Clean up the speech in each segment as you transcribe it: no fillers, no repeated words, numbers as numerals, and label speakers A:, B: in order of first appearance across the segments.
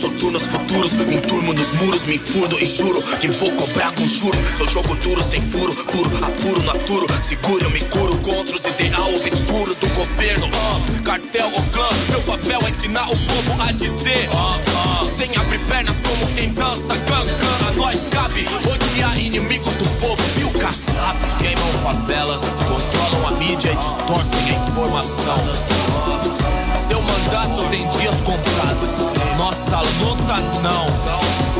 A: soturnos futuros, um turmo nos muros, me furdo e juro que vou cobrar com juro. Sou jogo duro, sem furo, puro, apuro, naturo. Seguro, eu me curo contra os ideal obscuro do governo. Cartel ou clã, meu papel é ensinar o povo a dizer sem abrir pernas como quem dança cancan. A nós cabe odiar inimigos do povo, viu, Kassab? Queimam favelas, controlam a mídia e distorcem a informação. Seu mandato tem dias contados, nossa luta não.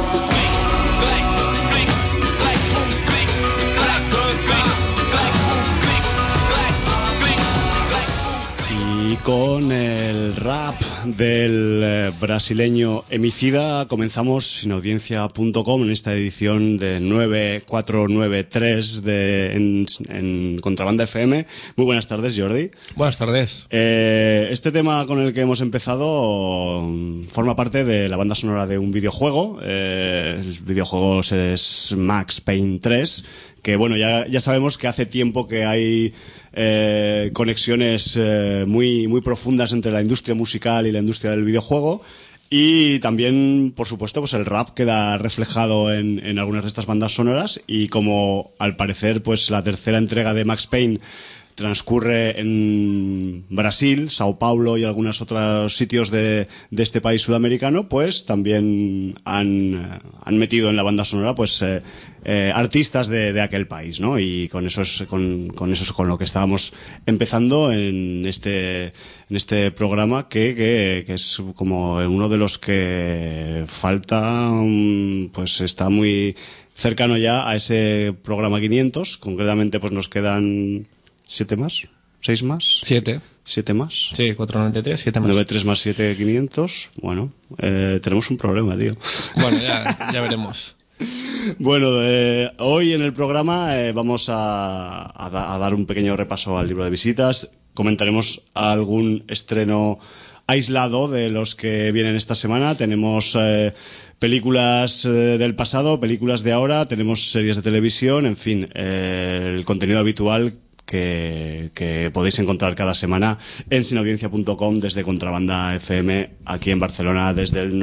B: Y con el rap del brasileño Emicida comenzamos sinaudiencia.com en esta edición de 9493 en Contrabanda FM. Muy buenas tardes, Jordi.
C: Buenas tardes.
B: Este tema con el que hemos empezado forma parte de la banda sonora de un videojuego. El videojuego es Max Payne 3, que bueno, ya sabemos que hace tiempo que hay conexiones muy profundas entre la industria musical y la industria del videojuego, y también, por supuesto, pues el rap queda reflejado en algunas de estas bandas sonoras, y como al parecer pues la tercera entrega de Max Payne transcurre en Brasil, Sao Paulo y algunos otros sitios de este país sudamericano, pues también han metido en la banda sonora pues artistas de aquel país, ¿no? Y con eso es con lo que estábamos empezando en este programa que es como uno de los que falta, pues está muy cercano ya a ese programa 500. Concretamente pues nos quedan 7 más, 6 más.
C: 7
B: más.
C: Sí, 493, 7 más.
B: 93 más 7, 500. Bueno, tenemos un problema, tío.
C: Bueno, ya veremos.
B: Bueno, hoy en el programa vamos a dar un pequeño repaso al libro de visitas. Comentaremos algún estreno aislado de los que vienen esta semana. Tenemos películas del pasado, películas de ahora, tenemos series de televisión, en fin, el contenido habitual que podéis encontrar cada semana en sinaudiencia.com desde Contrabanda FM aquí en Barcelona desde el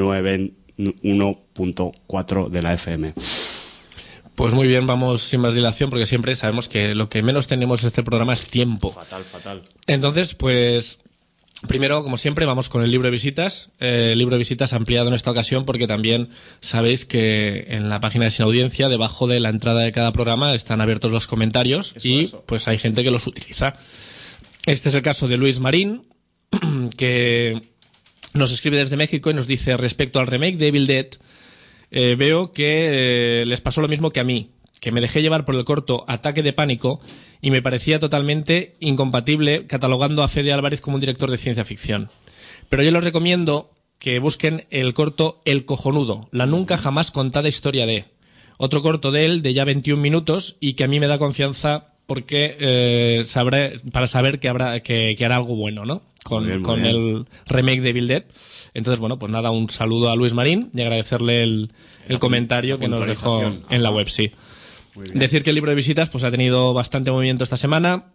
B: 91.4 de la FM.
C: Pues muy bien, vamos sin más dilación, porque siempre sabemos que lo que menos tenemos en este programa es tiempo.
B: Fatal.
C: Entonces, pues primero, como siempre, vamos con el libro de visitas. El libro de visitas ampliado en esta ocasión porque también sabéis que en la página de Sin Audiencia, debajo de la entrada de cada programa, están abiertos los comentarios eso. Pues hay gente que los utiliza. Este es el caso de Luis Marín, que nos escribe desde México y nos dice: respecto al remake de Evil Dead, veo que les pasó lo mismo que a mí, que me dejé llevar por el corto Ataque de Pánico y me parecía totalmente incompatible catalogando a Fede Álvarez como un director de ciencia ficción. Pero yo les recomiendo que busquen el corto El Cojonudo, la nunca jamás contada historia de... Otro corto de él, de ya 21 minutos, y que a mí me da confianza porque para saber que hará algo bueno, ¿no? Con el remake de Evil Dead. Entonces, bueno, pues nada, un saludo a Luis Marín y agradecerle el comentario que nos dejó en la web, sí. Decir que el libro de visitas pues ha tenido bastante movimiento esta semana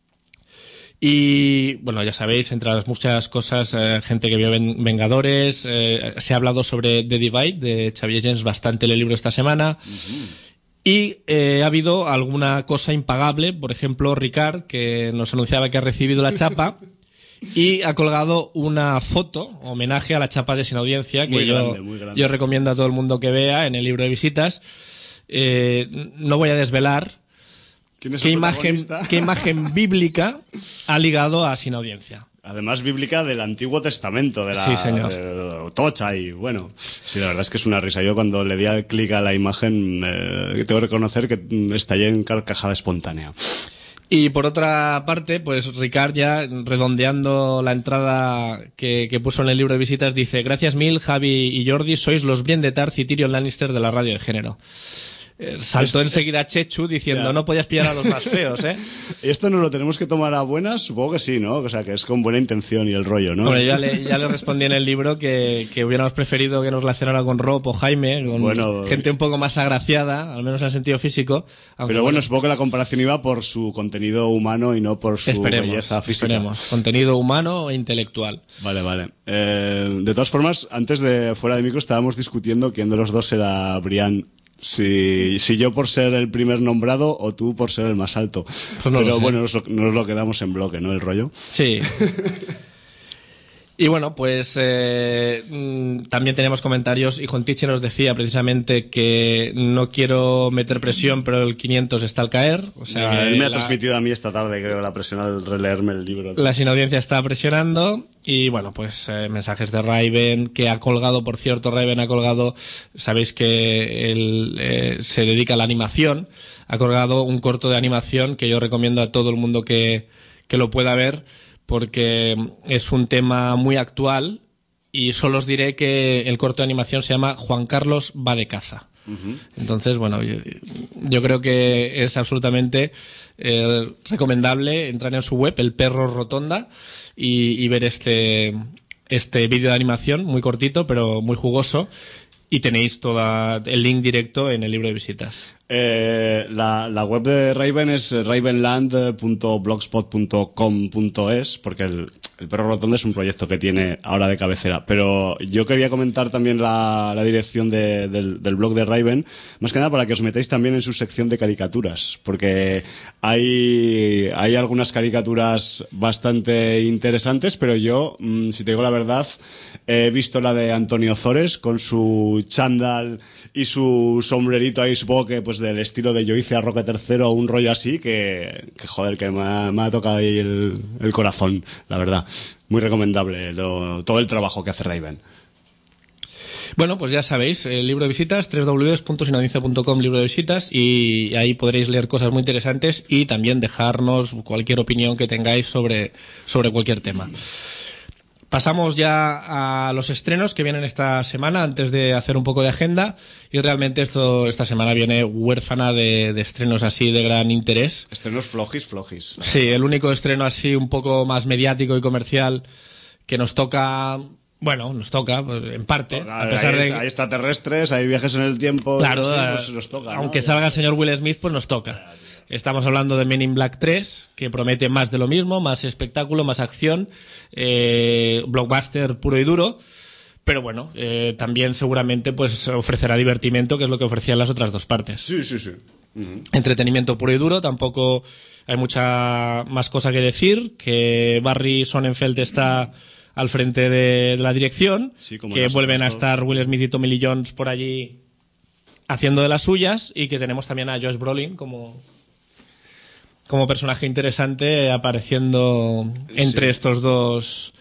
C: y bueno, ya sabéis, entre las muchas cosas, gente que vio Vengadores, se ha hablado sobre The Divide de Xavier Gens bastante en el libro esta semana. Y ha habido alguna cosa impagable, por ejemplo Ricard, que nos anunciaba que ha recibido la chapa y ha colgado una foto, homenaje a la chapa de Sin Audiencia, que yo recomiendo a todo el mundo que vea en el libro de visitas. No voy a desvelar qué imagen bíblica ha ligado a Sin Audiencia.
B: Además bíblica del Antiguo Testamento,
C: sí, señor.
B: Tocha, y bueno, sí, la verdad es que es una risa. Yo cuando le di al clic a la imagen tengo que reconocer que estallé en carcajada espontánea.
C: Y por otra parte, pues Ricard, ya redondeando la entrada que puso en el libro de visitas, dice: gracias mil, Javi y Jordi, sois los Brienne de Tarth y Tyrion Lannister de la radio de género. saltó enseguida Chechu diciendo no podías pillar a los más feos, ¿eh?
B: ¿Y esto nos lo tenemos que tomar a buenas? Supongo que sí, ¿no? O sea, que es con buena intención y el rollo, ¿no?
C: Bueno, ya le respondí en el libro que hubiéramos preferido que nos relacionara con Rob o Jaime, con gente un poco más agraciada, al menos en el sentido físico.
B: Pero bueno, supongo que la comparación iba por su contenido humano y no por su belleza física.
C: Esperemos, contenido humano e intelectual.
B: Vale. De todas formas, antes de fuera de micro estábamos discutiendo quién de los dos era Brian. Si yo por ser el primer nombrado o tú por ser el más alto.
C: Pues no
B: pero
C: lo sé.
B: bueno, nos lo quedamos en bloque, ¿no? El rollo.
C: Sí. Y bueno, pues también tenemos comentarios. Y Jontiche nos decía precisamente que no quiero meter presión, pero el 500 está al caer. O sea,
B: él me ha transmitido a mí esta tarde, creo, la presión al releerme el libro.
C: La sin audiencia está presionando. Y bueno, pues mensajes de Raven, que ha colgado, por cierto, Raven ha colgado, sabéis que él se dedica a la animación, ha colgado un corto de animación que yo recomiendo a todo el mundo que lo pueda ver, porque es un tema muy actual y solo os diré que el corto de animación se llama Juan Carlos va de caza. Uh-huh. Entonces, bueno, yo creo que es absolutamente recomendable entrar en su web, El Perro Rotonda, y ver este vídeo de animación muy cortito pero muy jugoso. Y tenéis todo el link directo en el libro de visitas.
B: La web de Raven es ravenland.blogspot.com.es, porque el Perro Rotonda es un proyecto que tiene ahora de cabecera. Pero yo quería comentar también la dirección del blog de Raven, más que nada para que os metáis también en su sección de caricaturas, porque hay algunas caricaturas bastante interesantes, pero yo, si te digo la verdad, he visto la de Antonio Zores con su chándal y su sombrerito ahí, supongo que pues del estilo de Yo hice a Roque III o un rollo así, que joder, que me ha tocado ahí el corazón, la verdad. Muy recomendable todo el trabajo que hace Raven.
C: Bueno, pues ya sabéis, el libro de visitas, www.sinaudiencia.com, libro de visitas, y ahí podréis leer cosas muy interesantes y también dejarnos cualquier opinión que tengáis sobre cualquier tema. Pasamos ya a los estrenos que vienen esta semana, antes de hacer un poco de agenda, y realmente esta semana viene huérfana de estrenos así de gran interés.
B: Estrenos flojis.
C: Sí, el único estreno así un poco más mediático y comercial que nos toca... Bueno, nos toca, pues, en parte. A pesar de...
B: Hay extraterrestres, hay viajes en el tiempo.
C: Claro,
B: sí, pues nos toca,
C: aunque
B: ¿no?
C: salga el señor Will Smith, pues nos toca. Estamos hablando de Men in Black 3, que promete más de lo mismo, más espectáculo, más acción, blockbuster puro y duro. Pero bueno, también seguramente pues ofrecerá divertimento, que es lo que ofrecían las otras dos partes.
B: Sí.
C: Uh-huh. Entretenimiento puro y duro, tampoco hay mucha más cosa que decir, que Barry Sonnenfeld está al frente de la dirección,
B: sí, como
C: que vuelven a estar Will Smith y Tommy Lee Jones por allí haciendo de las suyas, y que tenemos también a Josh Brolin como personaje interesante apareciendo entre estos dos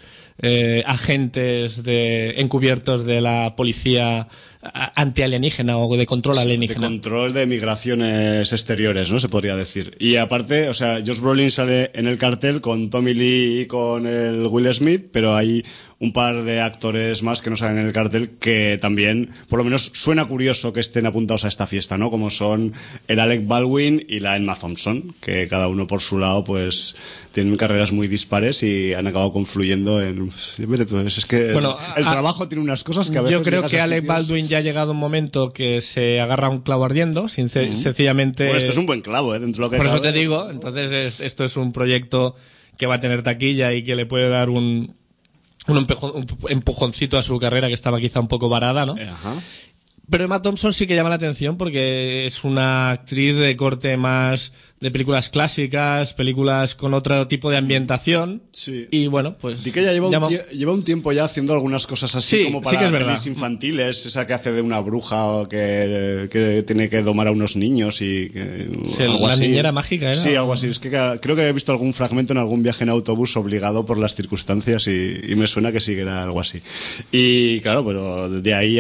C: agentes encubiertos de la policía antialienígena o de control alienígena.
B: De control de migraciones exteriores, ¿no? Se podría decir. Y aparte, o sea, Josh Brolin sale en el cartel con Tommy Lee y con el Will Smith, pero hay un par de actores más que no salen en el cartel que también, por lo menos, suena curioso que estén apuntados a esta fiesta, ¿no? Como son el Alec Baldwin y la Emma Thompson, que cada uno por su lado, pues, tienen carreras muy dispares y han acabado confluyendo en... Es que bueno, el trabajo tiene unas cosas que a veces...
C: Yo creo que Alec Baldwin ya ha llegado un momento que se agarra un clavo ardiendo, sencillamente...
B: Bueno, esto es un buen clavo, dentro de lo que
C: por
B: cabe.
C: Eso te digo, entonces esto es un proyecto que va a tener taquilla y que le puede dar un empujoncito a su carrera, que estaba quizá un poco varada, ¿no?
B: Ajá.
C: Pero Emma Thompson sí que llama la atención porque es una actriz de corte más de películas clásicas, películas con otro tipo de ambientación.
B: Sí.
C: Y bueno, pues...
B: Y que ella lleva un tiempo ya haciendo algunas cosas así,
C: sí,
B: como para
C: sí que es
B: pelis infantiles, esa que hace de una bruja o que tiene que domar a unos niños y...
C: Sí,
B: algo
C: la
B: así.
C: niñera mágica, ¿eh?
B: Sí, algo así. Es que creo que he visto algún fragmento en algún viaje en autobús obligado por las circunstancias y me suena que sí que era algo así. Y claro, pero de ahí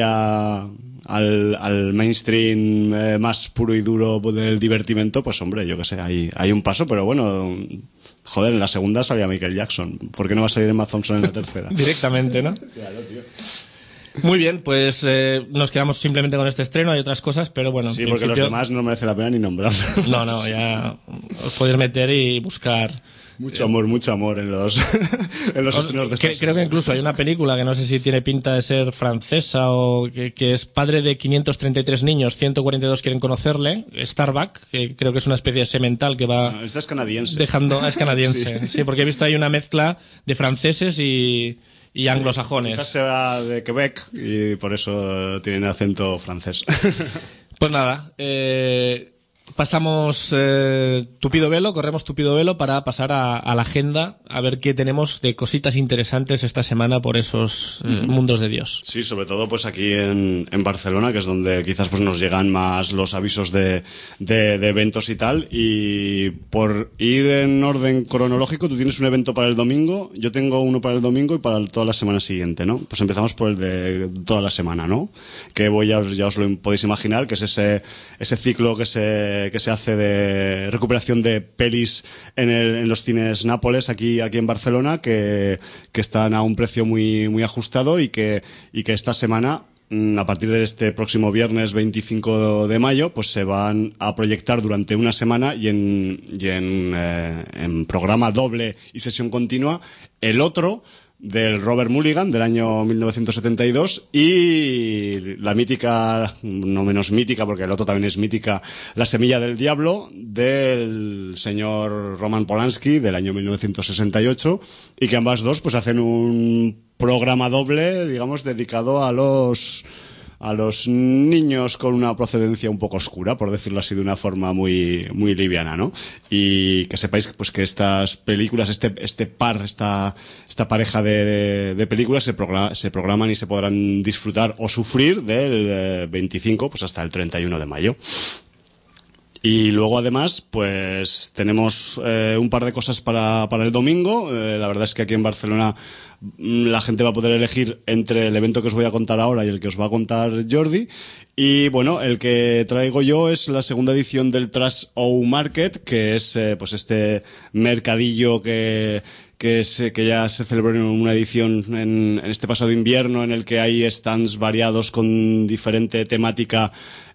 B: al mainstream más puro y duro del divertimento, pues hombre, yo qué sé, hay un paso, pero bueno, joder, en la segunda salía Michael Jackson, ¿por qué no va a salir Emma Thompson en la tercera?
C: Directamente, ¿no?
B: Claro, tío.
C: Muy bien, pues nos quedamos simplemente con este estreno, hay otras cosas, pero bueno.
B: Sí, porque los demás no merece la pena ni nombrarlos.
C: No, ya os podéis meter y buscar.
B: Mucho amor en los estrenos de esta
C: Creo que incluso hay una película que no sé si tiene pinta de ser francesa o que es padre de 533 niños, 142 quieren conocerle, Starbuck, que creo que es una especie de semental que va...
B: Esta es canadiense.
C: Es canadiense, sí, porque he visto ahí una mezcla de franceses y anglosajones.
B: Quizás sea de Quebec y por eso tienen acento francés.
C: Pues nada, pasamos tupido velo, corremos tupido velo para pasar a la agenda, a ver qué tenemos de cositas interesantes esta semana por esos mundos de Dios.
B: Sí, sobre todo pues aquí en Barcelona, que es donde quizás pues nos llegan más los avisos de eventos y tal. Y por ir en orden cronológico, tú tienes un evento para el domingo, yo tengo uno para el domingo y para toda la semana siguiente, ¿no? Pues empezamos por el de toda la semana, ¿no? Que ya os lo podéis imaginar, que es ese ciclo que se hace de recuperación de pelis en los cines Nápoles aquí en Barcelona, que están a un precio muy ajustado y que esta semana, a partir de este próximo viernes 25 de mayo, pues se van a proyectar durante una semana y en programa doble y sesión continua El Otro, del Robert Mulligan, del año 1972, y la mítica, no menos mítica, porque el otro también es mítica, La Semilla del Diablo, del señor Roman Polanski, del año 1968, y que ambas dos pues hacen un programa doble, digamos, dedicado a los niños con una procedencia un poco oscura, por decirlo así de una forma muy liviana, ¿no? Y que sepáis pues que estas películas, esta pareja de películas se programan y se podrán disfrutar o sufrir del 25 pues hasta el 31 de mayo. Y luego además pues tenemos un par de cosas para el domingo. La verdad es que aquí en Barcelona la gente va a poder elegir entre el evento que os voy a contar ahora y el que os va a contar Jordi. Y bueno, el que traigo yo es la segunda edición del Trash O Market, que es pues este mercadillo que ya se celebró en una edición en este pasado invierno, en el que hay stands variados con diferente temática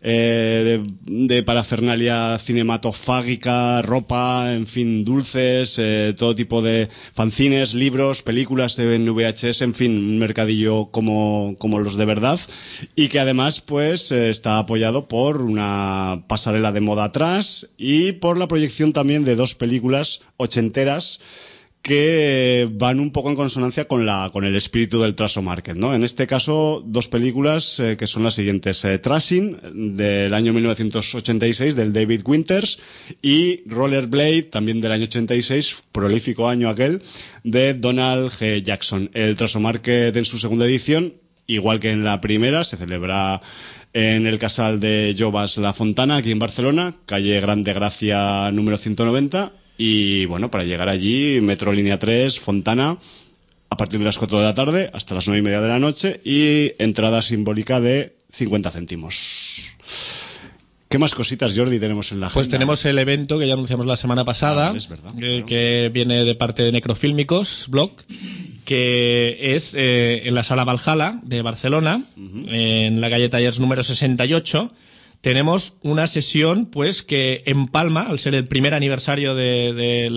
B: de parafernalia cinematofágica, ropa, en fin, dulces, todo tipo de fanzines, libros, películas en VHS, en fin, un mercadillo como los de verdad, y que además pues está apoyado por una pasarela de moda atrás y por la proyección también de dos películas ochenteras que van un poco en consonancia con el espíritu del Trash O Market, ¿no? En este caso, dos películas que son las siguientes: Trashing, del año 1986, del David Winters, y Rollerblade, también del año 86, prolífico año aquel, de Donald G. Jackson. El Trash O Market, en su segunda edición, igual que en la primera, se celebra en el Casal de Jovas La Fontana, aquí en Barcelona, calle Grande Gracia número 190. Y bueno, para llegar allí, Metro Línea 3, Fontana, a partir de las 4 de la tarde hasta las 9:30 de la noche, y entrada simbólica de 50 céntimos. ¿Qué más cositas, Jordi, tenemos en la agenda?
C: Pues tenemos el evento que ya anunciamos la semana pasada,
B: es verdad,
C: que viene de parte de Necrofílmicos Blog, que es en la Sala Valhalla de Barcelona, en la calle Tallers número 68. Tenemos una sesión pues que empalma, al ser el primer aniversario de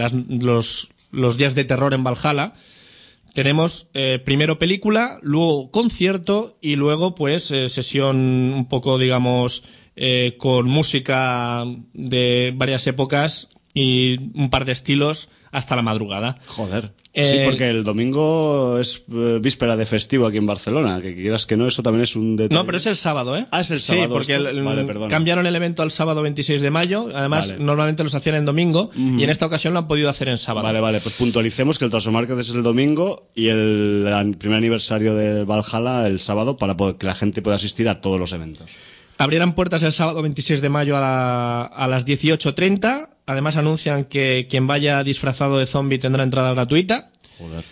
C: los días de terror en Valhalla. Tenemos primero película, luego concierto y luego pues sesión un poco, digamos, con música de varias épocas y un par de estilos hasta la madrugada.
B: Joder. Sí, porque el domingo es víspera de festivo aquí en Barcelona, que quieras que no, eso también es un detalle.
C: No, pero es el sábado, ¿eh?
B: Ah, es el sábado.
C: Sí, porque
B: Vale, perdona.
C: Cambiaron el evento al sábado 26 de mayo, además
B: Vale.
C: Normalmente los hacían en domingo, y en esta ocasión lo han podido hacer en sábado.
B: Vale, pues puntualicemos que el Trash O Market es el domingo y el primer aniversario del Valhalla el sábado, para que la gente pueda asistir a todos los eventos.
C: Abrirán puertas el sábado 26 de mayo a las 18:30. Además anuncian que quien vaya disfrazado de zombie tendrá entrada gratuita.
B: Joder.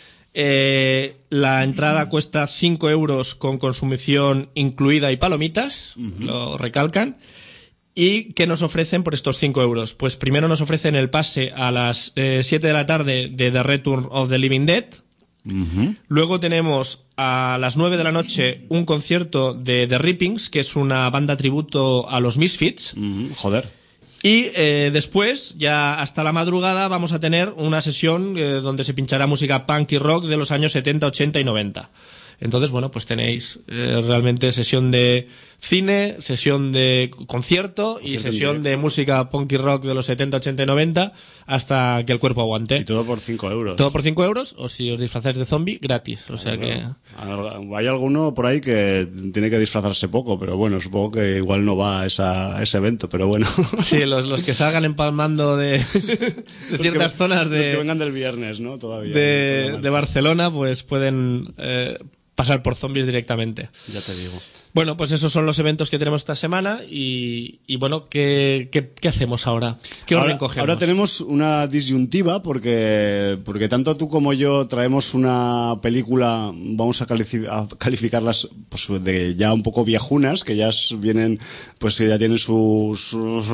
C: La entrada cuesta 5 euros con consumición incluida y palomitas, lo recalcan. ¿Y qué nos ofrecen por estos 5 euros? Pues primero nos ofrecen el pase a las 7 de la tarde de The Return of the Living Dead, Luego tenemos a las 9 de la noche un concierto de The Rippings, que es una banda tributo a los Misfits.
B: Joder.
C: Y después, ya hasta la madrugada, vamos a tener una sesión donde se pinchará música punk y rock de los años 70, 80 y 90. Entonces, bueno, pues tenéis realmente sesión de cine, sesión de concierto y sesión de música punk y rock de los 70, 80 y 90 hasta que el cuerpo aguante.
B: Y todo por 5 euros.
C: Todo por 5 euros, o si os disfrazáis de zombie, gratis. O sea que...
B: Hay alguno por ahí que tiene que disfrazarse poco, pero bueno, supongo que igual no va a ese evento, pero bueno.
C: Sí, los que salgan empalmando de ciertas zonas de...
B: Los que vengan del viernes, ¿no? Todavía.
C: De Barcelona, pues pueden... pasar por zombies directamente.
B: Ya te digo.
C: Bueno, pues esos son los eventos que tenemos esta semana y bueno, ¿qué hacemos ahora? ¿Qué orden cogemos?
B: Ahora tenemos una disyuntiva porque tanto tú como yo traemos una película, vamos a calificarlas pues, de ya un poco viejunas, que ya vienen, pues ya tienen sus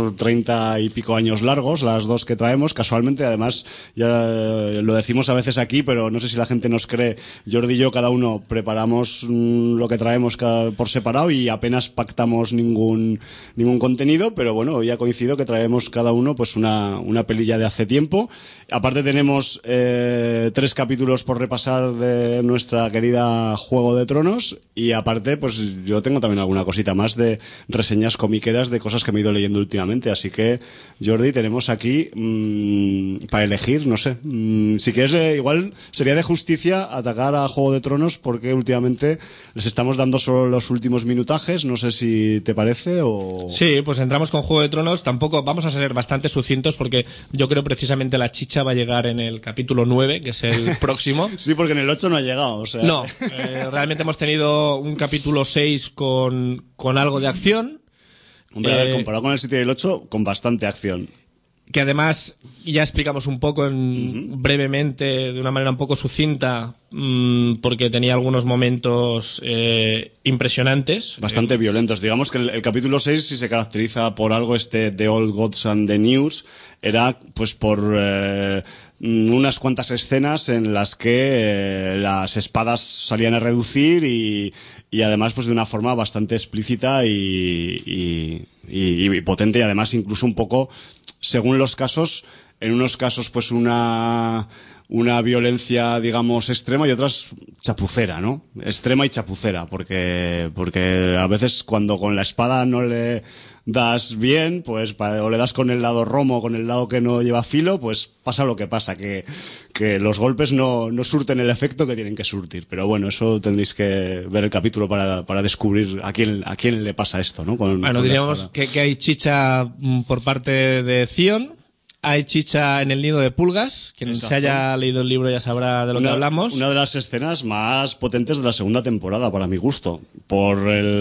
B: 30 y pico años largos, las dos que traemos. Casualmente, además, ya lo decimos a veces aquí, pero no sé si la gente nos cree. Jordi y yo, cada uno preparamos lo que traemos por separado y apenas pactamos ningún contenido, pero bueno, hoy ha coincidido que traemos cada uno pues una pelilla de hace tiempo. Aparte tenemos 3 capítulos por repasar de nuestra querida Juego de Tronos y aparte pues yo tengo también alguna cosita más de reseñas comiqueras de cosas que me he ido leyendo últimamente, así que Jordi, tenemos aquí para elegir, no sé, si quieres igual sería de justicia atacar a Juego de Tronos porque últimamente les estamos dando solo los últimos minutajes, no sé si te parece o...
C: Sí, pues entramos con Juego de Tronos, tampoco vamos a ser bastante sucintos porque yo creo precisamente la chicha va a llegar en el capítulo 9, que es el próximo.
B: Sí, porque en el 8 no ha llegado, o sea...
C: No, realmente hemos tenido un capítulo 6 con algo de acción.
B: Hombre, a ver, comparado con el 7 y el 8, con bastante acción.
C: Que además ya explicamos un poco brevemente, de una manera un poco sucinta, porque tenía algunos momentos impresionantes.
B: Bastante violentos. Digamos que el capítulo 6, si se caracteriza por algo, The Old Gods and the News, era pues por unas cuantas escenas en las que las espadas salían a reducir y además pues de una forma bastante explícita y potente y además incluso un poco, según los casos, en unos casos pues una violencia, digamos, extrema y otras chapucera, ¿no? Extrema y chapucera, porque a veces cuando con la espada no le das bien, pues o le das con el lado romo, con el lado que no lleva filo, pues pasa lo que pasa, que los golpes no surten el efecto que tienen que surtir. Pero bueno, eso tendréis que ver el capítulo para descubrir a quién le pasa esto, ¿no? Bueno,
C: diríamos que hay chicha por parte de Theon. Hay chicha en el nido de pulgas. Quien
B: Exacto.
C: se haya leído el libro ya sabrá de lo que hablamos.
B: Una de las escenas más potentes de la segunda temporada, para mi gusto. Por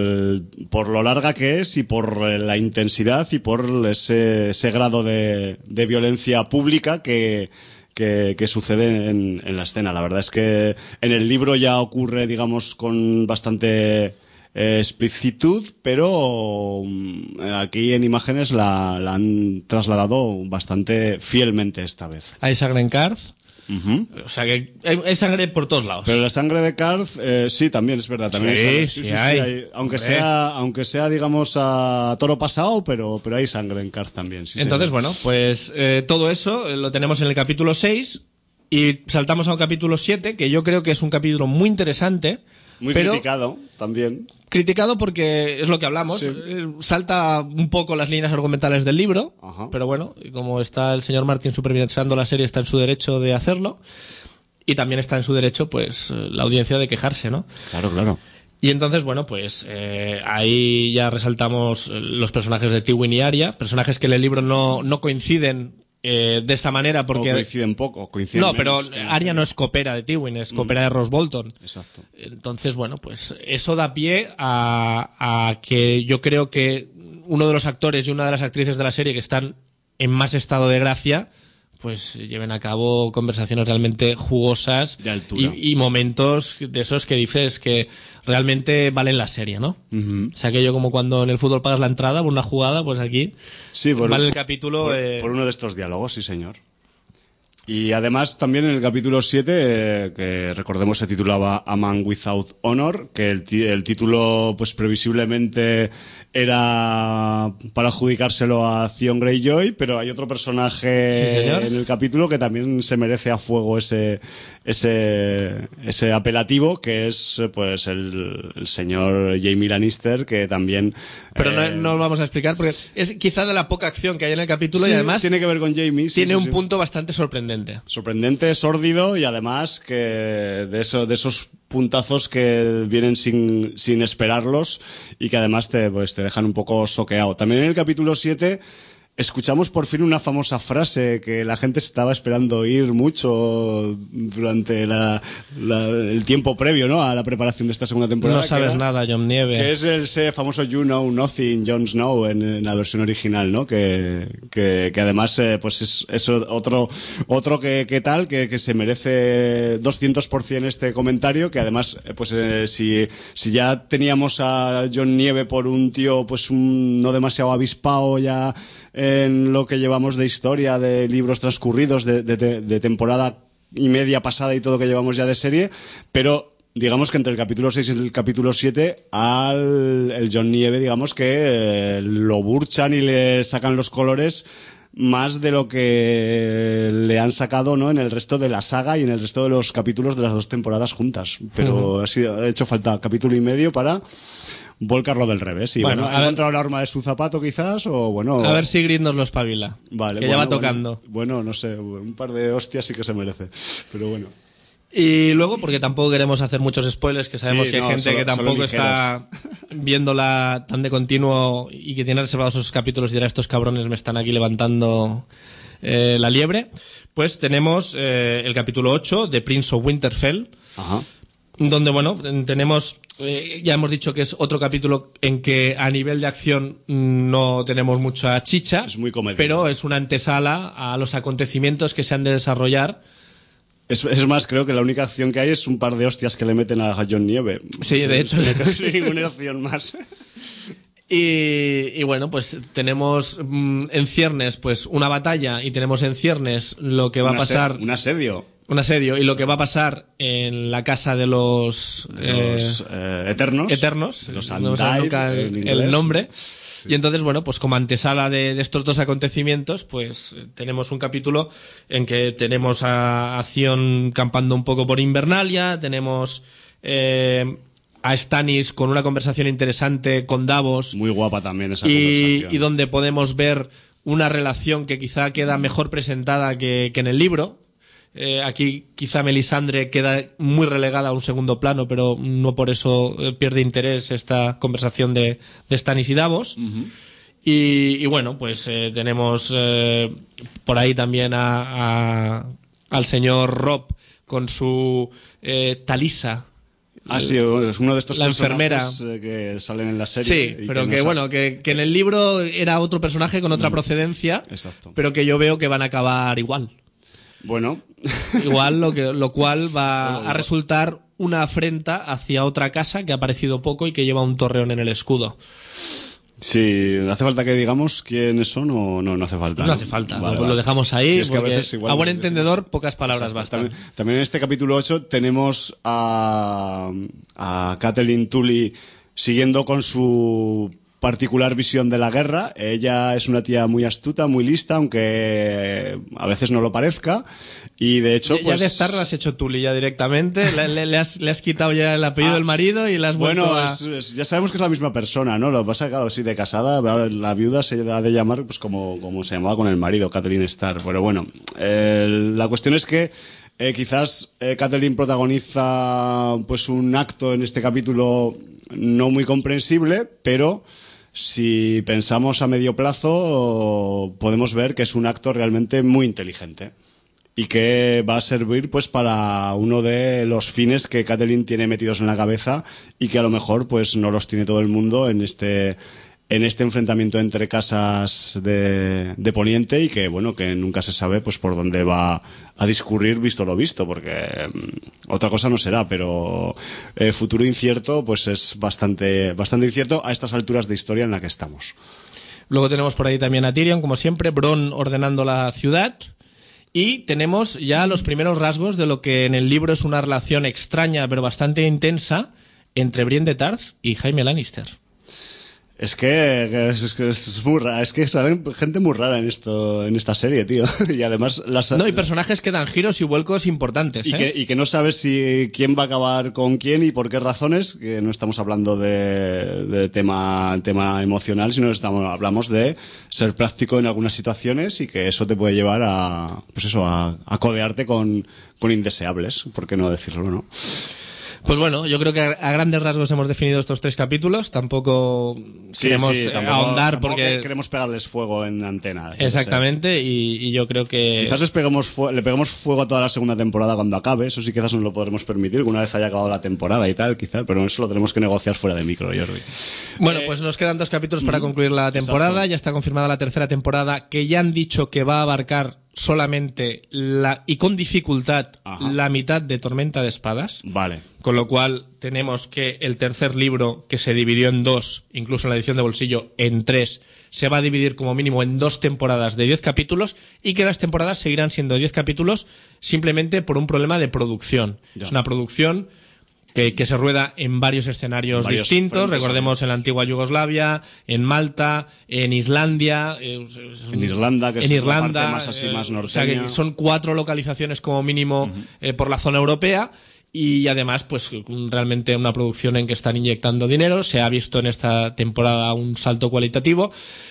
B: lo larga que es y por la intensidad y por ese grado de violencia pública que sucede en la escena. La verdad es que en el libro ya ocurre, digamos, con bastante explicitud, pero aquí en imágenes la han trasladado bastante fielmente esta vez.
C: Hay sangre en Karth. O sea que hay sangre por todos lados.
B: Pero la sangre de Karth, sí, también es verdad. También
C: sí,
B: hay
C: sí,
B: sangre.
C: hay.
B: Aunque sea, digamos, a toro pasado, pero hay sangre en Karth también. Sí,
C: entonces,
B: señor.
C: bueno, pues todo eso lo tenemos en el capítulo 6 y saltamos a un capítulo 7, que yo creo que es un capítulo muy interesante.
B: Muy criticado también.
C: Criticado porque es lo que hablamos.
B: Sí.
C: Salta un poco las líneas argumentales del libro.
B: Ajá.
C: Pero bueno, como está el señor Martin supervisando la serie, está en su derecho de hacerlo. Y también está en su derecho, pues, la audiencia de quejarse, ¿no?
B: Claro.
C: Y entonces, bueno, pues ahí ya resaltamos los personajes de Tywin y Arya. Personajes que en el libro no coinciden de esa manera porque...
B: O coinciden poco, coinciden
C: No,
B: menos,
C: pero Arya no es copera de Tywin, es copera de Ross Bolton.
B: Exacto.
C: Entonces, bueno, pues eso da pie a que yo creo que uno de los actores y una de las actrices de la serie que están en más estado de gracia, pues lleven a cabo conversaciones realmente jugosas
B: de altura.
C: Y momentos de esos que dices que realmente valen la serie, ¿no? O sea, aquello como cuando en el fútbol pagas la entrada por una jugada, pues aquí
B: Sí,
C: vale el capítulo...
B: por uno de estos diálogos, sí señor. Y además también en el capítulo 7, que recordemos se titulaba A Man Without Honor, que el título pues previsiblemente era para adjudicárselo a Theon Greyjoy, pero hay otro personaje en el capítulo que también se merece a fuego ese apelativo, que es pues el señor Jaime Lannister, que también...
C: Pero no lo vamos a explicar porque es quizá de la poca acción que hay en el capítulo, y además
B: tiene que ver con Jaime.
C: Tiene un punto bastante sorprendente.
B: Sorprendente, sórdido, y además que de esos puntazos que vienen sin esperarlos y que además te dejan un poco soqueado. También en el capítulo 7 escuchamos por fin una famosa frase que la gente estaba esperando oír mucho durante el tiempo previo, ¿no?, a la preparación de esta segunda temporada.
C: No sabes nada, Jon Nieve.
B: Que es ese famoso You Know Nothing, Jon Snow en la versión original, ¿no? Que además pues es otro que tal, que se merece 200% este comentario, que además pues si ya teníamos a Jon Nieve por un tío pues no demasiado avispado ya en lo que llevamos de historia, de libros transcurridos, de temporada y media pasada y todo que llevamos ya de serie, pero digamos que entre el capítulo 6 y el capítulo 7 el Jon Nieve, digamos que lo burchan y le sacan los colores más de lo que le han sacado, ¿no?, en el resto de la saga y en el resto de los capítulos de las 2 temporadas juntas. Pero ha hecho falta capítulo y medio para volcarlo del revés. Y bueno, ¿ha encontrado la horma de su zapato quizás? O bueno,
C: a ver si Grid nos lo espabila.
B: Vale,
C: que ya va tocando.
B: Bueno, no sé, un par de hostias sí que se merece. Pero bueno.
C: Y luego, porque tampoco queremos hacer muchos spoilers, que sabemos que hay gente que tampoco está viéndola tan de continuo y que tiene reservados esos capítulos y dirá, estos cabrones me están aquí levantando la liebre. Pues tenemos el capítulo 8 de Prince of Winterfell.
B: Ajá.
C: Donde, bueno, tenemos, ya hemos dicho que es otro capítulo en que a nivel de acción no tenemos mucha chicha.
B: Es muy comedido.
C: Pero es una antesala a los acontecimientos que se han de desarrollar.
B: Es más, creo que la única acción que hay es un par de hostias que le meten a Jon Nieve.
C: Sí, de hecho.
B: No hay ninguna opción más.
C: Y bueno, pues tenemos en ciernes pues una batalla, y tenemos en ciernes lo que va a pasar...
B: Un asedio.
C: Un asedio, y lo que va a pasar en la casa de los
B: Eternos.
C: Los
B: Undyne,
C: el nombre. Y entonces, bueno, pues como antesala de estos 2 acontecimientos, pues tenemos un capítulo en que tenemos a Theon campando un poco por Invernalia, tenemos a Stannis con una conversación interesante con Davos.
B: Muy guapa también esa conversación.
C: Y donde podemos ver una relación que quizá queda mejor presentada que en el libro. Aquí quizá Melisandre queda muy relegada a un segundo plano, pero no por eso pierde interés esta conversación de Stannis y Davos.
B: Uh-huh.
C: Y bueno, pues tenemos por ahí también al señor Robb con su Talisa.
B: Sí, es uno de estos
C: la
B: personajes
C: enfermera
B: que salen en la serie.
C: Sí, pero que en el libro era otro personaje con otra procedencia.
B: Exacto.
C: Pero que yo veo que van a acabar igual.
B: Bueno.
C: Igual, lo cual va a resultar una afrenta hacia otra casa que ha aparecido poco y que lleva un torreón en el escudo.
B: Sí, ¿hace falta que digamos quiénes son o no hace falta?
C: No hace falta,
B: vale,
C: lo dejamos ahí, sí, es que
B: porque a veces igual,
C: a buen entendedor pocas palabras bastan.
B: También en este capítulo 8 tenemos a Catelyn Tully siguiendo con su particular visión de la guerra. Ella es una tía muy astuta, muy lista, aunque a veces no lo parezca. Y de hecho,
C: ya de estar la has hecho Tully ya directamente, le has quitado ya el apellido del marido y la has vuelto
B: ya sabemos que es la misma persona, ¿no? Lo que pasa es que, claro, sí, de casada, la viuda se ha de llamar pues como se llamaba con el marido, Catelyn Starr. Pero bueno, la cuestión es que quizás Catelyn protagoniza pues un acto en este capítulo no muy comprensible, pero si pensamos a medio plazo podemos ver que es un acto realmente muy inteligente y que va a servir pues para uno de los fines que Catelyn tiene metidos en la cabeza y que a lo mejor pues no los tiene todo el mundo en este enfrentamiento entre casas de Poniente, y que bueno, que nunca se sabe pues por dónde va a discurrir visto lo visto, porque otra cosa no será, pero futuro incierto pues es bastante incierto a estas alturas de historia en la que estamos.
C: Luego tenemos por ahí también a Tyrion, como siempre, Bronn ordenando la ciudad. Y tenemos ya los primeros rasgos de lo que en el libro es una relación extraña pero bastante intensa entre Brienne de Tarth y Jaime Lannister.
B: Es que es muy raro, es que salen gente muy rara en esta serie, tío. Y además
C: y personajes que dan giros y vuelcos importantes,
B: y que no sabes si quién va a acabar con quién y por qué razones, que no estamos hablando de tema emocional, sino hablamos de ser práctico en algunas situaciones y que eso te puede llevar a codearte con indeseables, ¿por qué no decirlo, no?
C: Pues bueno, yo creo que a grandes rasgos hemos definido estos 3 capítulos. Tampoco queremos ahondar porque
B: queremos pegarles fuego en antena.
C: Exactamente, y yo creo que
B: quizás le peguemos fuego a toda la segunda temporada cuando acabe. Eso sí, quizás nos lo podremos permitir una vez haya acabado la temporada y tal, quizás, pero eso lo tenemos que negociar fuera de micro, Jordi.
C: Bueno, pues nos quedan 2 capítulos para concluir la temporada. Exacto. Ya está confirmada la tercera temporada, que ya han dicho que va a abarcar solamente y con dificultad la mitad de Tormenta de Espadas.
B: Vale.
C: Con lo cual tenemos que el tercer libro, que se dividió en 2, incluso en la edición de bolsillo en 3, se va a dividir como mínimo en 2 temporadas de 10 capítulos y que las temporadas seguirán siendo 10 capítulos simplemente por un problema de producción. Ya. Es una producción que se rueda en varios escenarios distintos. Recordemos en la antigua Yugoslavia, en Malta, en Islandia,
B: en Irlanda, que es la parte más así, más norteña.
C: O sea que son 4 localizaciones como mínimo por la zona europea. Y además, pues realmente una producción en que están inyectando dinero. Se ha visto en esta temporada un salto cualitativo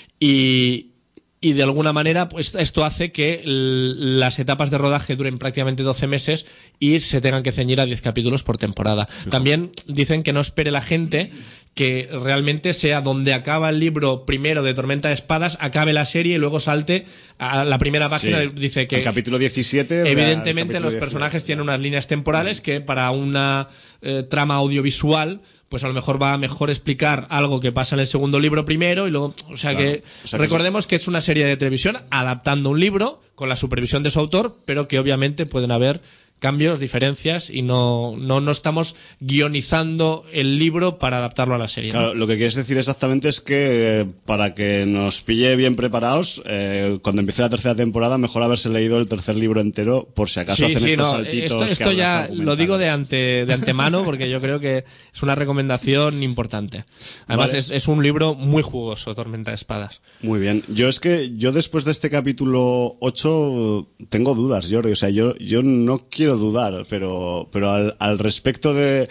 C: y de alguna manera pues esto hace que las etapas de rodaje duren prácticamente 12 meses y se tengan que ceñir a 10 capítulos por temporada. También dicen que no espere la gente que realmente sea donde acaba el libro primero de Tormenta de Espadas, acabe la serie y luego salte a la primera página. Sí. Dice que
B: el capítulo 17
C: evidentemente los personajes tienen unas líneas temporales que para una trama audiovisual pues a lo mejor va a mejor explicar algo que pasa en el segundo libro primero y luego, recordemos que es una serie de televisión adaptando un libro con la supervisión de su autor, pero que obviamente pueden haber cambios, diferencias y no estamos guionizando el libro para adaptarlo a la serie.
B: Claro,
C: ¿no?
B: Lo que quieres decir exactamente es que para que nos pille bien preparados, cuando empiece la tercera temporada, mejor haberse leído el tercer libro entero por si acaso hacen estos saltitos.
C: Esto ya lo digo de antemano porque yo creo que es una recomendación importante. Además es un libro muy jugoso, Tormenta de Espadas.
B: Muy bien. Yo después de este capítulo 8 tengo dudas, Jordi. O sea, yo no quiero dudar, pero al respecto de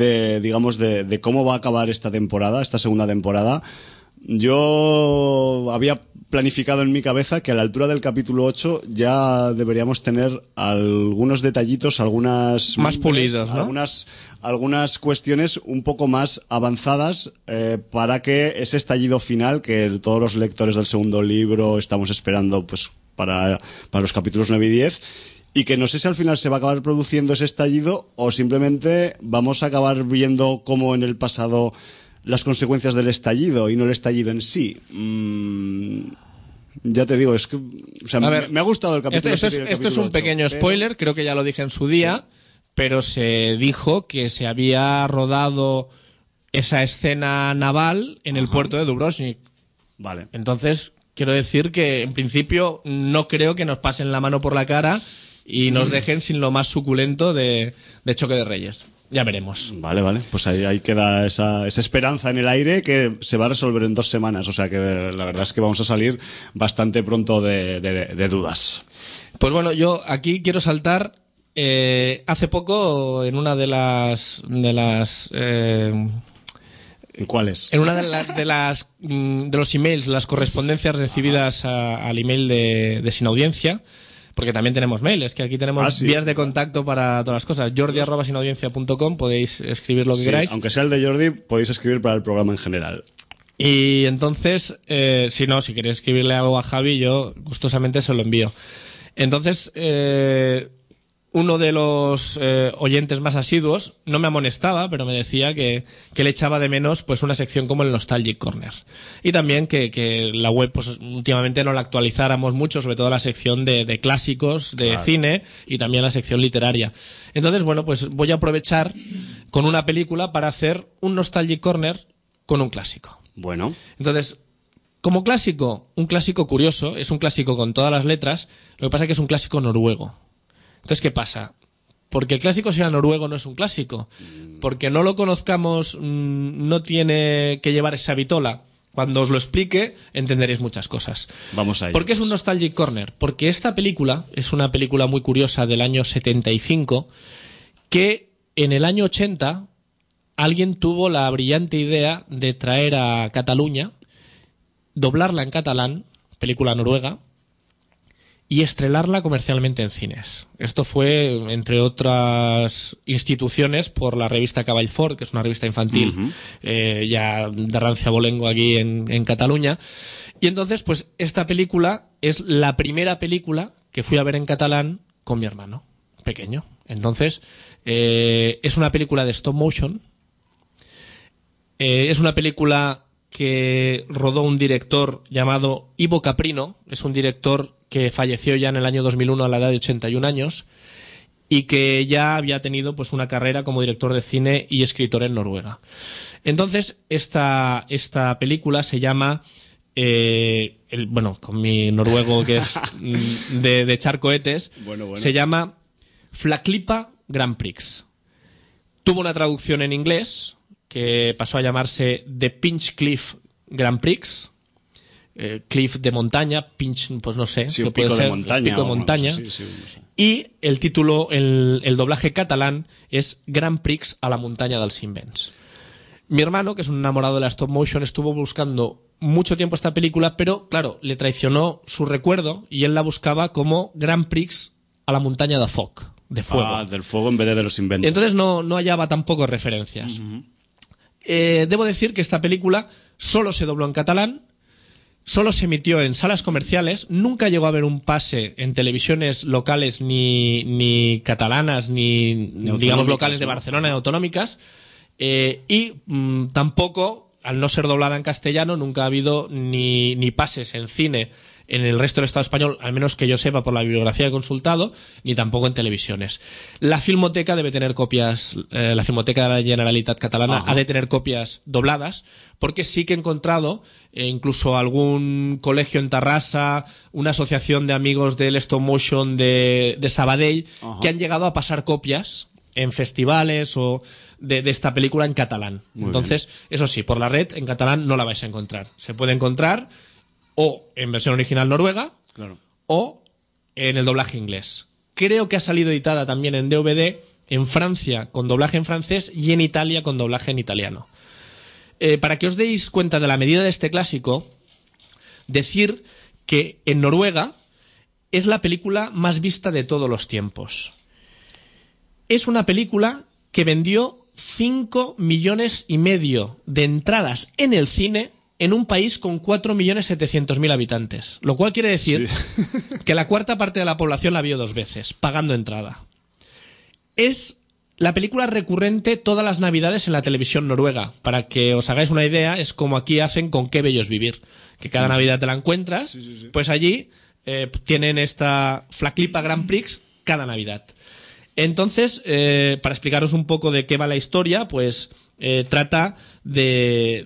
B: cómo va a acabar esta segunda temporada, yo había planificado en mi cabeza que a la altura del capítulo 8 ya deberíamos tener algunos detallitos, algunas
C: más pulidos, ¿no?
B: Algunas cuestiones un poco más avanzadas para que ese estallido final que todos los lectores del segundo libro estamos esperando pues para los capítulos 9 y 10, y que no sé si al final se va a acabar produciendo ese estallido o simplemente vamos a acabar viendo cómo en el pasado las consecuencias del estallido y no el estallido en sí. Ya te digo, es que me ha gustado el capítulo.
C: Esto es un pequeño spoiler, creo que ya lo dije en su día, pero se dijo que se había rodado esa escena naval en el puerto de Dubrovnik.
B: Vale.
C: Entonces, quiero decir que en principio no creo que nos pasen la mano por la cara y nos dejen sin lo más suculento de Choque de Reyes. Ya veremos.
B: Vale. Pues ahí queda esa esperanza en el aire que se va a resolver en 2 semanas. O sea que la verdad es que vamos a salir bastante pronto de dudas.
C: Pues bueno, yo aquí quiero saltar. Hace poco, en una de las
B: ¿cuáles?
C: En una de los emails, las correspondencias recibidas al email de Sin Audiencia, porque también tenemos mail, es que aquí tenemos vías de contacto para todas las cosas. jordi@sinaudiencia.com, podéis escribir lo que queráis.
B: Aunque sea el de Jordi, podéis escribir para el programa en general.
C: Y entonces, si queréis escribirle algo a Javi, yo gustosamente se lo envío. Entonces, uno de los oyentes más asiduos no me amonestaba, pero me decía que le echaba de menos pues una sección como el Nostalgic Corner. Y también que la web pues últimamente no la actualizáramos mucho, sobre todo la sección de clásicos, de cine y también la sección literaria. Entonces, bueno, pues voy a aprovechar con una película para hacer un Nostalgic Corner con un clásico.
B: Bueno.
C: Entonces, Como clásico, un clásico curioso, es un clásico con todas las letras, lo que pasa es que es un clásico noruego. Entonces, ¿qué pasa? Porque el clásico sea noruego no es un clásico. Porque no lo conozcamos, no tiene que llevar esa vitola. Cuando os lo explique, entenderéis muchas cosas.
B: Vamos a ello.
C: ¿Por qué es un Nostalgic Corner? Porque esta película es una película muy curiosa del año 75, que en el año 80 alguien tuvo la brillante idea de traer a Cataluña, doblarla en catalán, película noruega, y estrenarla comercialmente en cines. Esto fue, entre otras instituciones, por la revista Cavall Fort, que es una revista infantil ya de rancia abolengo aquí en Cataluña. Y entonces, pues esta película es la primera película que fui a ver en catalán con mi hermano pequeño. Entonces, es una película de stop motion. Es una película que rodó un director llamado Ivo Caprino. Es un director que falleció ya en el año 2001 a la edad de 81 años y que ya había tenido pues una carrera como director de cine y escritor en Noruega. Entonces, esta película se llama, con mi noruego que es de echar cohetes, bueno. Se llama Flaklipa Grand Prix. Tuvo una traducción en inglés que pasó a llamarse The Pinchcliffe Grand Prix. Cliff de montaña, pinch, pues no sé,
B: sí,
C: que puede ser pico de montaña. Sí, no sé. Y el título, el doblaje catalán es Grand Prix a la muntanya dels invents. Mi hermano, que es un enamorado de la stop motion, estuvo buscando mucho tiempo esta película, pero claro, le traicionó su recuerdo y él la buscaba como Grand Prix a la muntanya de foc, de fuego.
B: Ah, del fuego en vez de los inventos.
C: Entonces no hallaba tampoco referencias. Debo decir que esta película solo se dobló en catalán, solo se emitió en salas comerciales, nunca llegó a haber un pase en televisiones locales ni catalanas ni digamos locales de Barcelona, ni autonómicas, y tampoco, al no ser doblada en castellano, nunca ha habido ni pases en cine en el resto del Estado español, al menos que yo sepa por la bibliografía que he consultado, ni tampoco en televisiones. La Filmoteca debe tener copias, la Filmoteca de la Generalitat Catalana ha de tener copias dobladas, porque sí que he encontrado incluso algún colegio en Tarrasa, una asociación de amigos del stop motion de Sabadell, que han llegado a pasar copias en festivales o de esta película en catalán. Entonces, eso sí, por la red en catalán no la vais a encontrar. Se puede encontrar o en versión original noruega, claro, o en el doblaje inglés. Creo que ha salido editada también en DVD en Francia con doblaje en francés y en Italia con doblaje en italiano. Para que os deis cuenta de la medida de este clásico, decir que en Noruega es la película más vista de todos los tiempos. Es una película que vendió 5,5 millones de entradas en el cine en un país con 4.700.000 habitantes. Lo cual quiere decir que la cuarta parte de la población la vio 2 veces, pagando entrada. Es la película recurrente todas las navidades en la televisión noruega. Para que os hagáis una idea, es como aquí hacen con Qué bello es vivir. Que cada Navidad te la encuentras, pues allí tienen esta Flaklipa Grand Prix cada Navidad. Entonces, para explicaros un poco de qué va la historia, pues trata de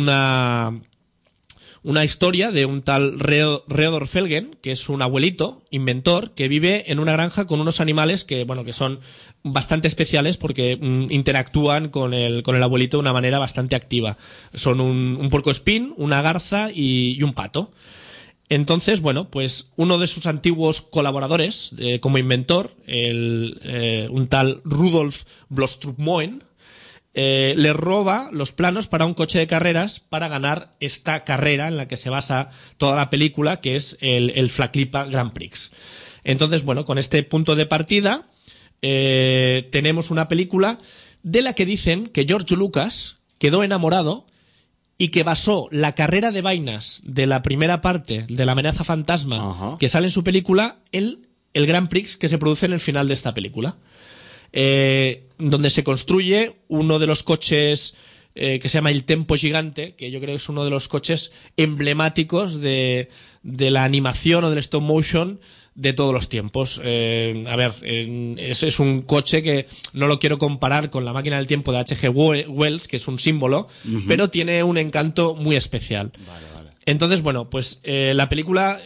C: una historia de un tal Reodor Felgen, que es un abuelito, inventor, que vive en una granja con unos animales que son bastante especiales porque interactúan con el abuelito de una manera bastante activa. Son un puercoespín, una garza y un pato. Entonces, pues uno de sus antiguos colaboradores como inventor, un tal Rudolf Blostrup-Moen, le roba los planos para un coche de carreras para ganar esta carrera en la que se basa toda la película, que es el Flaklipa Grand Prix. Entonces, con este punto de partida tenemos una película de la que dicen que George Lucas quedó enamorado y que basó la carrera de vainas de la primera parte de La amenaza fantasma que sale en su película en el Grand Prix que se produce en el final de esta película. Donde se construye uno de los coches que se llama el Tempo Gigante, que yo creo que es uno de los coches emblemáticos de la animación o del stop motion de todos los tiempos. Es un coche que no lo quiero comparar con la máquina del tiempo de H.G. Wells, que es un símbolo, pero tiene un encanto muy especial. Vale. Entonces, bueno, pues la película,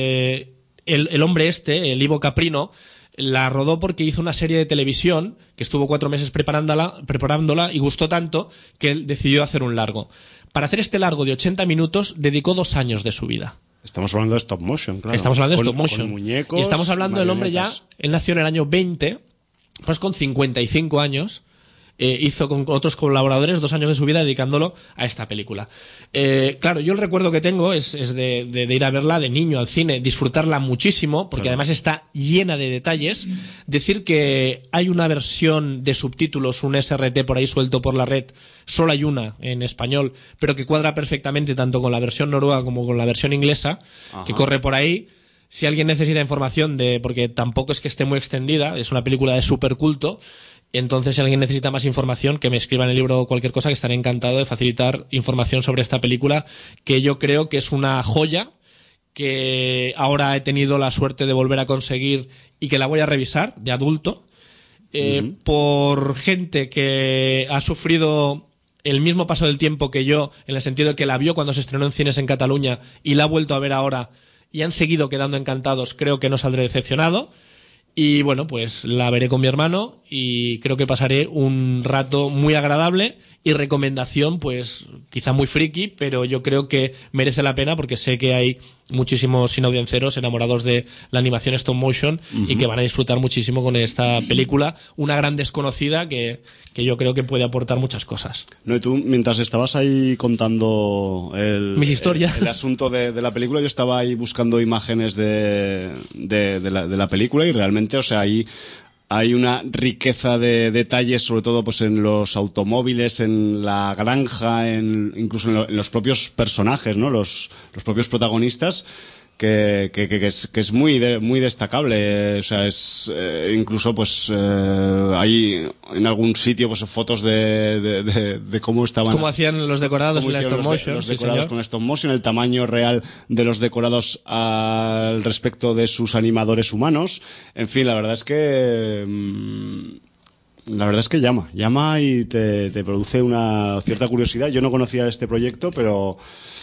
C: el hombre el Ivo Caprino, la rodó porque hizo una serie de televisión que estuvo 4 meses preparándola y gustó tanto que él decidió hacer un largo. Para hacer este largo de 80 minutos dedicó 2 años de su vida.
B: Estamos hablando de stop motion, claro.
C: Estamos hablando de stop motion.
B: Con muñecos,
C: y estamos hablando del hombre ya, él nació en el año 20, pues con 55 años. Hizo con otros colaboradores 2 años de su vida dedicándolo a esta película. Claro, yo el recuerdo que tengo es de ir a verla de niño al cine, disfrutarla muchísimo, porque además está llena de detalles. Decir que hay una versión de subtítulos, un SRT por ahí suelto por la red, solo hay una en español, pero que cuadra perfectamente tanto con la versión noruega como con la versión inglesa, que corre por ahí. Si alguien necesita información porque tampoco es que esté muy extendida, es una película de súper culto. Entonces, si alguien necesita más información, que me escriba en el libro o cualquier cosa, que estaré encantado de facilitar información sobre esta película, que yo creo que es una joya, que ahora he tenido la suerte de volver a conseguir y que la voy a revisar de adulto, por gente que ha sufrido el mismo paso del tiempo que yo, en el sentido de que la vio cuando se estrenó en cines en Cataluña y la ha vuelto a ver ahora y han seguido quedando encantados. Creo que no saldré decepcionado. Y bueno, pues la veré con mi hermano y creo que pasaré un rato muy agradable. Y recomendación, pues quizá muy friki, pero yo creo que merece la pena porque sé que hay muchísimos sinaudiencianos enamorados de la animación stop motion y que van a disfrutar muchísimo con esta película, una gran desconocida que yo creo que puede aportar muchas cosas.
B: No, y tú, mientras estabas ahí contando
C: mis historias,
B: el asunto de la película, yo estaba ahí buscando imágenes de la película y realmente, o sea, ahí hay una riqueza de detalles, sobre todo pues en los automóviles, en la granja, incluso en los propios personajes, ¿no? Los propios protagonistas, que es muy destacable. O sea, es incluso pues hay en algún sitio pues fotos de cómo estaban,
C: cómo hacían los decorados en la stop motion,
B: los decorados con stop motion, el tamaño real de los decorados al respecto de sus animadores humanos. En fin, la verdad es que llama y te produce una cierta curiosidad. Yo no conocía este proyecto, pero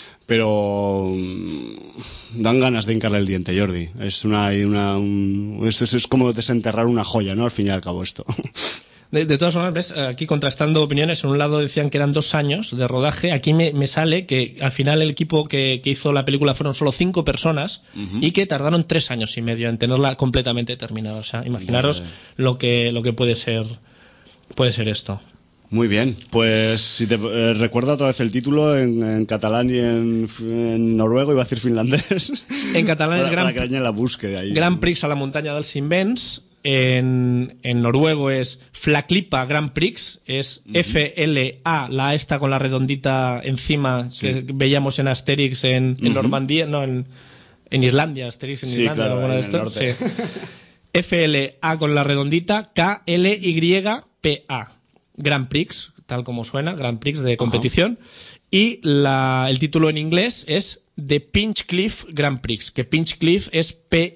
B: dan ganas de hincarle el diente, Jordi. Es es como desenterrar una joya, ¿no? Al fin y al cabo esto.
C: De todas formas, ves, aquí contrastando opiniones, en un lado decían que eran 2 años de rodaje, aquí me sale que al final el equipo que hizo la película fueron solo 5 personas y que tardaron 3 años y medio en tenerla completamente terminada. O sea, imaginaros lo que puede ser esto.
B: Muy bien, pues si te recuerda otra vez el título en catalán y en noruego, iba a decir finlandés.
C: En catalán es
B: para que haya la búsqueda ahí.
C: Grand Prix a la montaña dels invents. En noruego es Flaklipa Grand Prix, es FLA, la esta con la redondita encima, que veíamos en Asterix en Normandía, no, en Islandia, Asterix en Islandia,
B: claro,
C: alguna de estos. Sí. FLA con la redondita, KLYPA. Grand Prix, tal como suena, Grand Prix de competición. Y el título en inglés es The Pinchcliffe Grand Prix, que Pinchcliffe es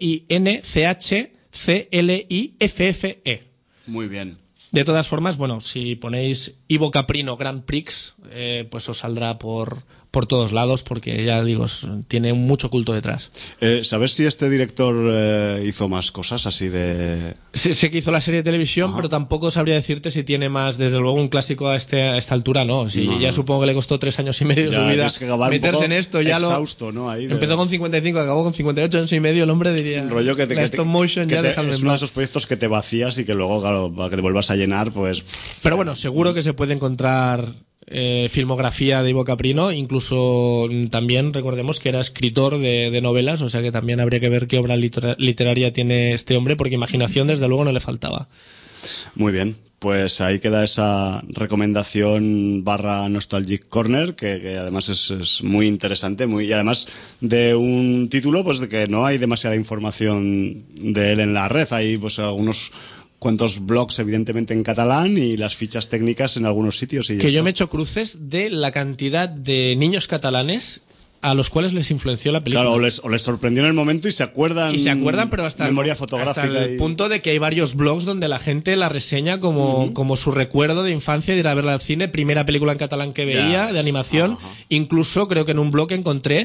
C: PINCHCLIFFE.
B: Muy bien.
C: De todas formas, bueno, si ponéis Ivo Caprino Grand Prix, pues os saldrá por todos lados, porque ya digo, tiene mucho culto detrás.
B: ¿Sabes si este director hizo más cosas así de...?
C: Sé que hizo la serie de televisión, pero tampoco sabría decirte si tiene más. Desde luego un clásico a esta altura, ¿no? Ya supongo que le costó 3 años y medio de su vida meterse en esto. Ya
B: exhausto, ¿no? Ahí
C: empezó con 55, acabó con 58 años y medio. El hombre diría,
B: rollo que
C: la stop motion ya déjame en
B: es uno de esos proyectos que te vacías y que luego, claro, para que te vuelvas a llenar, pues...
C: Pero bueno, seguro que se puede encontrar filmografía de Ivo Caprino, incluso también recordemos que era escritor de novelas, o sea que también habría que ver qué obra literaria tiene este hombre, porque imaginación desde luego no le faltaba.
B: Muy bien, pues ahí queda esa recomendación / Nostalgic Corner, que además es muy interesante, y además de un título pues de que no hay demasiada información de él en la red. Hay pues algunos cuantos blogs evidentemente en catalán y las fichas técnicas en algunos sitios. Y
C: yo me he hecho cruces de la cantidad de niños catalanes a los cuales les influenció la película.
B: Claro, o les sorprendió en el momento y se acuerdan.
C: Pero hasta
B: memoria fotográfica.
C: Hasta el punto de que hay varios blogs donde la gente la reseña como su recuerdo de infancia de ir a verla al cine, primera película en catalán que veía, de animación. Incluso creo que en un blog encontré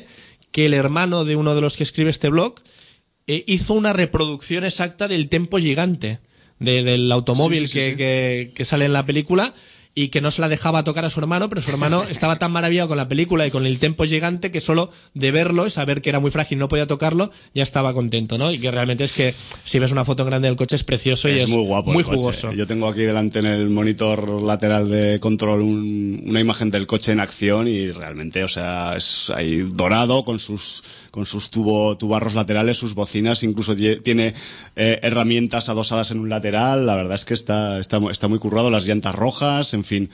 C: que el hermano de uno de los que escribe este blog hizo una reproducción exacta del Tempo Gigante, del automóvil que sale en la película, y que no se la dejaba tocar a su hermano, pero su hermano estaba tan maravillado con la película y con el Tempo Gigante que solo de verlo y saber que era muy frágil y no podía tocarlo, ya estaba contento, ¿no? Y que realmente es que si ves una foto grande del coche es precioso y es
B: muy guapo,
C: muy
B: el coche.
C: jugoso.
B: Yo tengo aquí delante en el monitor lateral de control una imagen del coche en acción y realmente, o sea, es ahí dorado con sus tubarros laterales, sus bocinas, incluso tiene herramientas adosadas en un lateral. La verdad es que está muy currado, las llantas rojas, en fin,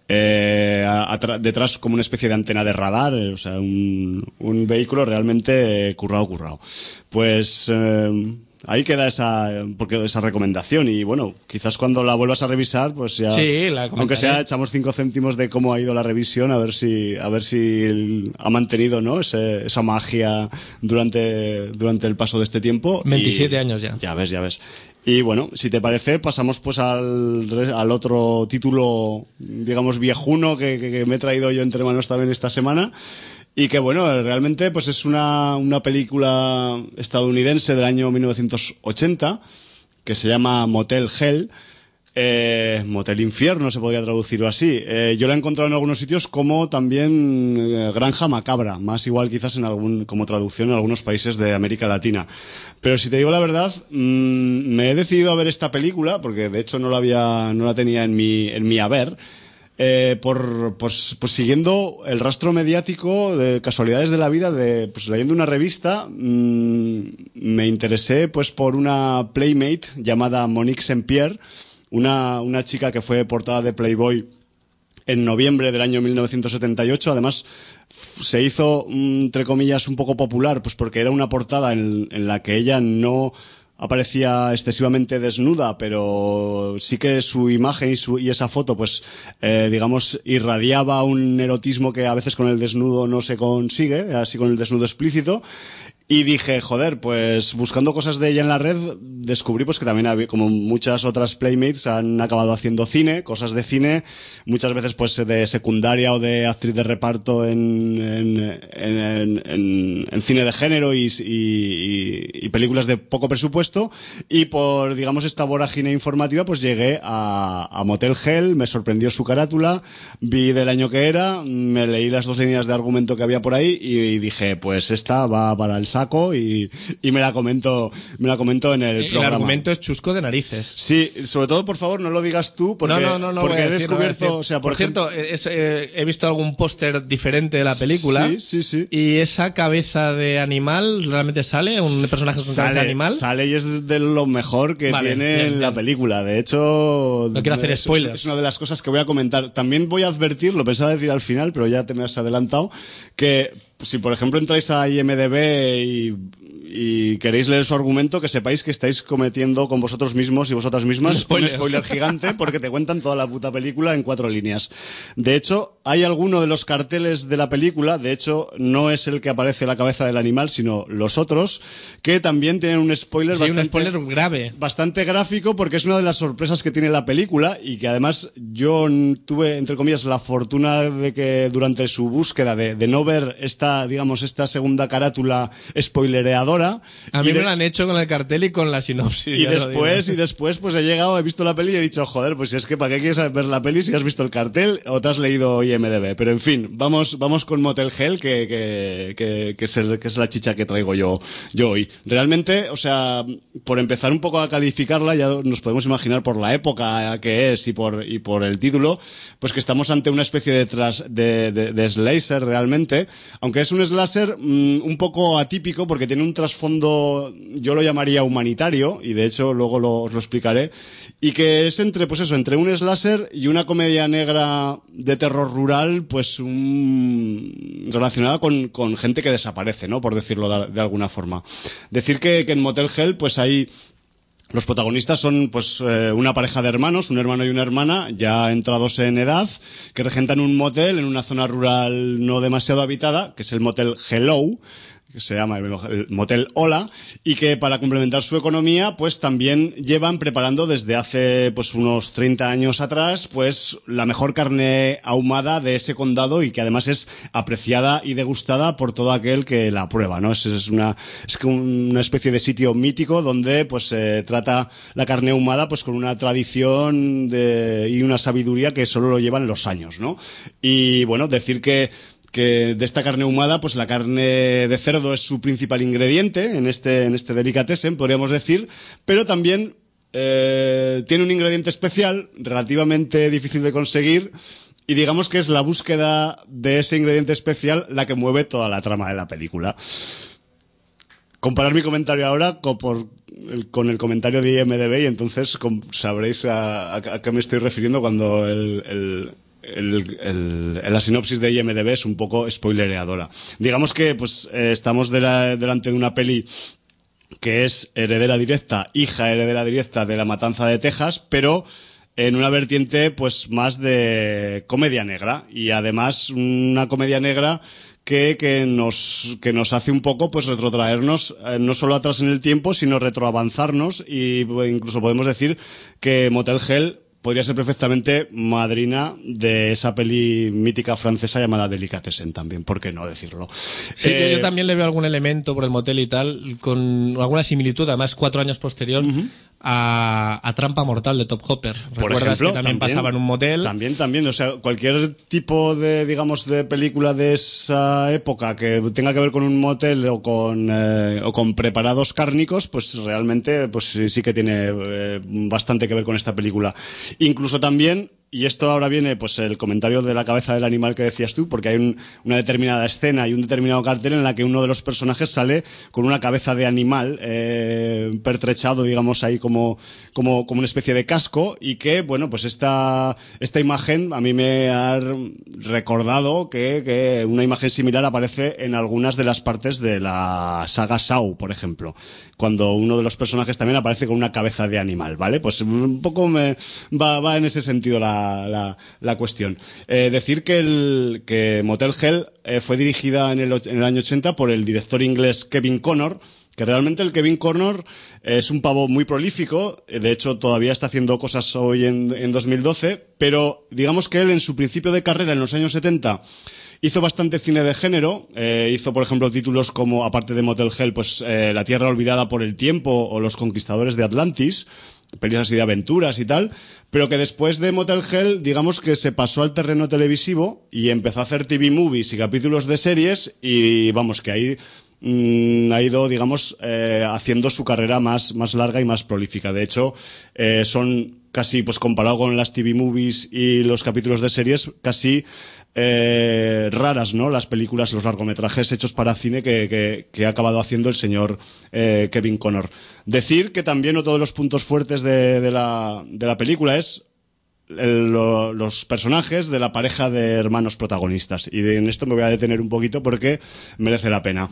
B: detrás como una especie de antena de radar, o sea, un vehículo realmente currado. Pues ahí queda esa recomendación y bueno, quizás cuando la vuelvas a revisar, pues ya,
C: sí,
B: aunque sea, echamos 5 céntimos de cómo ha ido la revisión, a ver si ha mantenido, ¿no? esa magia durante el paso de este tiempo.
C: 27 años ya.
B: Ya ves. Y bueno, si te parece, pasamos pues al otro título, digamos, viejuno que me he traído yo entre manos también esta semana. Y que bueno, realmente pues es una película estadounidense del año 1980 que se llama Motel Hell. Motel Infierno se podría traducirlo así. Yo la he encontrado en algunos sitios como también Granja Macabra, más igual quizás como traducción en algunos países de América Latina. Pero si te digo la verdad, me he decidido a ver esta película porque de hecho no la tenía en mi haber. Pues siguiendo el rastro mediático de casualidades de la vida, pues leyendo una revista, me interesé pues por una Playmate llamada Monique Saint-Pierre, una chica que fue portada de Playboy en noviembre del año 1978. Además se hizo, entre comillas, un poco popular, pues porque era una portada en la que ella no aparecía excesivamente desnuda, pero sí que su imagen y esa foto, pues, digamos, irradiaba un erotismo que a veces con el desnudo no se consigue, así con el desnudo explícito. Y dije, joder, pues buscando cosas de ella en la red, descubrí pues que también había, como muchas otras Playmates, han acabado haciendo cine, cosas de cine, muchas veces pues de secundaria o de actriz de reparto en cine de género y películas de poco presupuesto. Y por, digamos, esta vorágine informativa, pues llegué a Motel Hell, me sorprendió su carátula, vi del año que era, me leí las 2 líneas de argumento que había por ahí y dije, pues esta va para el saco y me la comento en el programa.
C: El argumento es chusco de narices.
B: Sí, sobre todo, por favor, no lo digas tú porque,
C: no
B: porque he
C: decir,
B: descubierto, o sea,
C: por cierto, he visto algún póster diferente de la película.
B: Sí.
C: Y esa cabeza de animal realmente sale, un personaje con cabeza de animal.
B: Sale y es de lo mejor que tiene en la película. De hecho,
C: no quiero hacer spoilers.
B: Es una de las cosas que voy a comentar. También voy a advertir, lo pensaba decir al final, pero ya te me has adelantado, que si por ejemplo entráis a IMDb y queréis leer su argumento, que sepáis que estáis cometiendo con vosotros mismos y vosotras mismas un spoiler gigante, porque te cuentan toda la puta película en 4 líneas. De hecho, hay alguno de los carteles de la película, de hecho, no es el que aparece la cabeza del animal, sino los otros, que también tienen un spoiler,
C: un spoiler grave,
B: bastante gráfico, porque es una de las sorpresas que tiene la película y que además yo tuve, entre comillas, la fortuna de que durante su búsqueda de no ver esta segunda carátula spoilereadora.
C: A mí me lo han hecho con el cartel y con la sinopsis.
B: Y después pues he visto la peli y he dicho, joder, pues si es que ¿para qué quieres ver la peli si has visto el cartel o te has leído IMDb? Pero en fin, vamos con Motel Hell, que es la chicha que traigo yo hoy. Realmente, o sea, por empezar un poco a calificarla, ya nos podemos imaginar por la época que es y por el título, pues que estamos ante una especie de slasher realmente, aunque es un slasher un poco atípico porque tiene un trasfondo, yo lo llamaría humanitario, y de hecho luego os lo explicaré, y que es entre un slasher y una comedia negra de terror rural, pues relacionada con gente que desaparece, ¿no? Por decirlo de alguna forma. Decir que en Motel Hell pues hay los protagonistas son pues una pareja de hermanos, un hermano y una hermana, ya entrados en edad, que regentan un motel en una zona rural no demasiado habitada, que es el Motel Hello, que se llama el Motel Hola, y que para complementar su economía pues también llevan preparando desde hace pues unos 30 años atrás pues la mejor carne ahumada de ese condado, y que además es apreciada y degustada por todo aquel que la prueba, ¿no? Es como una especie de sitio mítico donde pues se trata la carne ahumada pues con una tradición y una sabiduría que solo lo llevan los años, ¿no? Y bueno, decir que de esta carne ahumada, pues la carne de cerdo es su principal ingrediente en este delicatessen, podríamos decir, pero también tiene un ingrediente especial relativamente difícil de conseguir, y digamos que es la búsqueda de ese ingrediente especial la que mueve toda la trama de la película. Comparar mi comentario ahora con el comentario de IMDb, y entonces sabréis a qué me estoy refiriendo cuando la sinopsis de IMDb es un poco spoilereadora. Digamos que pues estamos delante de una peli que es hija heredera directa de La Matanza de Texas, pero en una vertiente pues más de comedia negra, y además una comedia negra que nos hace un poco pues retrotraernos no solo atrás en el tiempo, sino retroavanzarnos, y incluso podemos decir que Motel Hell podría ser perfectamente madrina de esa peli mítica francesa llamada Delicatessen también, ¿por qué no decirlo?
C: Sí, yo también le veo algún elemento por el motel y tal, con alguna similitud, además 4 años posterior, a Trampa Mortal de Top Hopper.
B: Por
C: ¿Recuerdas
B: ejemplo,
C: que también pasaba en un motel?
B: También, o sea, cualquier tipo de, digamos, de película de esa época que tenga que ver con un motel o con preparados cárnicos, pues realmente pues sí que tiene bastante que ver con esta película. Incluso también, y esto ahora viene pues el comentario de la cabeza del animal que decías tú, porque hay una determinada escena y un determinado cartel en la que uno de los personajes sale con una cabeza de animal pertrechado, digamos, ahí como una especie de casco, y que, bueno, pues esta imagen a mí me ha recordado que una imagen similar aparece en algunas de las partes de la saga Saw, por ejemplo, cuando uno de los personajes también aparece con una cabeza de animal, ¿vale? Pues un poco va en ese sentido la cuestión. Decir que Motel Hell fue dirigida en el año 80 por el director inglés Kevin Connor, que realmente el Kevin Connor es un pavo muy prolífico, de hecho todavía está haciendo cosas hoy en 2012, pero digamos que él en su principio de carrera en los años 70 hizo bastante cine de género, hizo por ejemplo títulos como, aparte de Motel Hell, pues La Tierra Olvidada por el Tiempo o Los Conquistadores de Atlantis, pelis así de aventuras y tal, pero que después de Motel Hell, digamos que se pasó al terreno televisivo y empezó a hacer TV movies y capítulos de series, y vamos, que ahí ha ido, digamos, haciendo su carrera más larga y más prolífica. De hecho, son casi, pues comparado con las TV movies y los capítulos de series, casi raras, ¿no? Las películas, los largometrajes hechos para cine que ha acabado haciendo el señor Kevin Connor. Decir que también otro de los puntos fuertes de la película es los personajes de la pareja de hermanos protagonistas, y en esto me voy a detener un poquito porque merece la pena.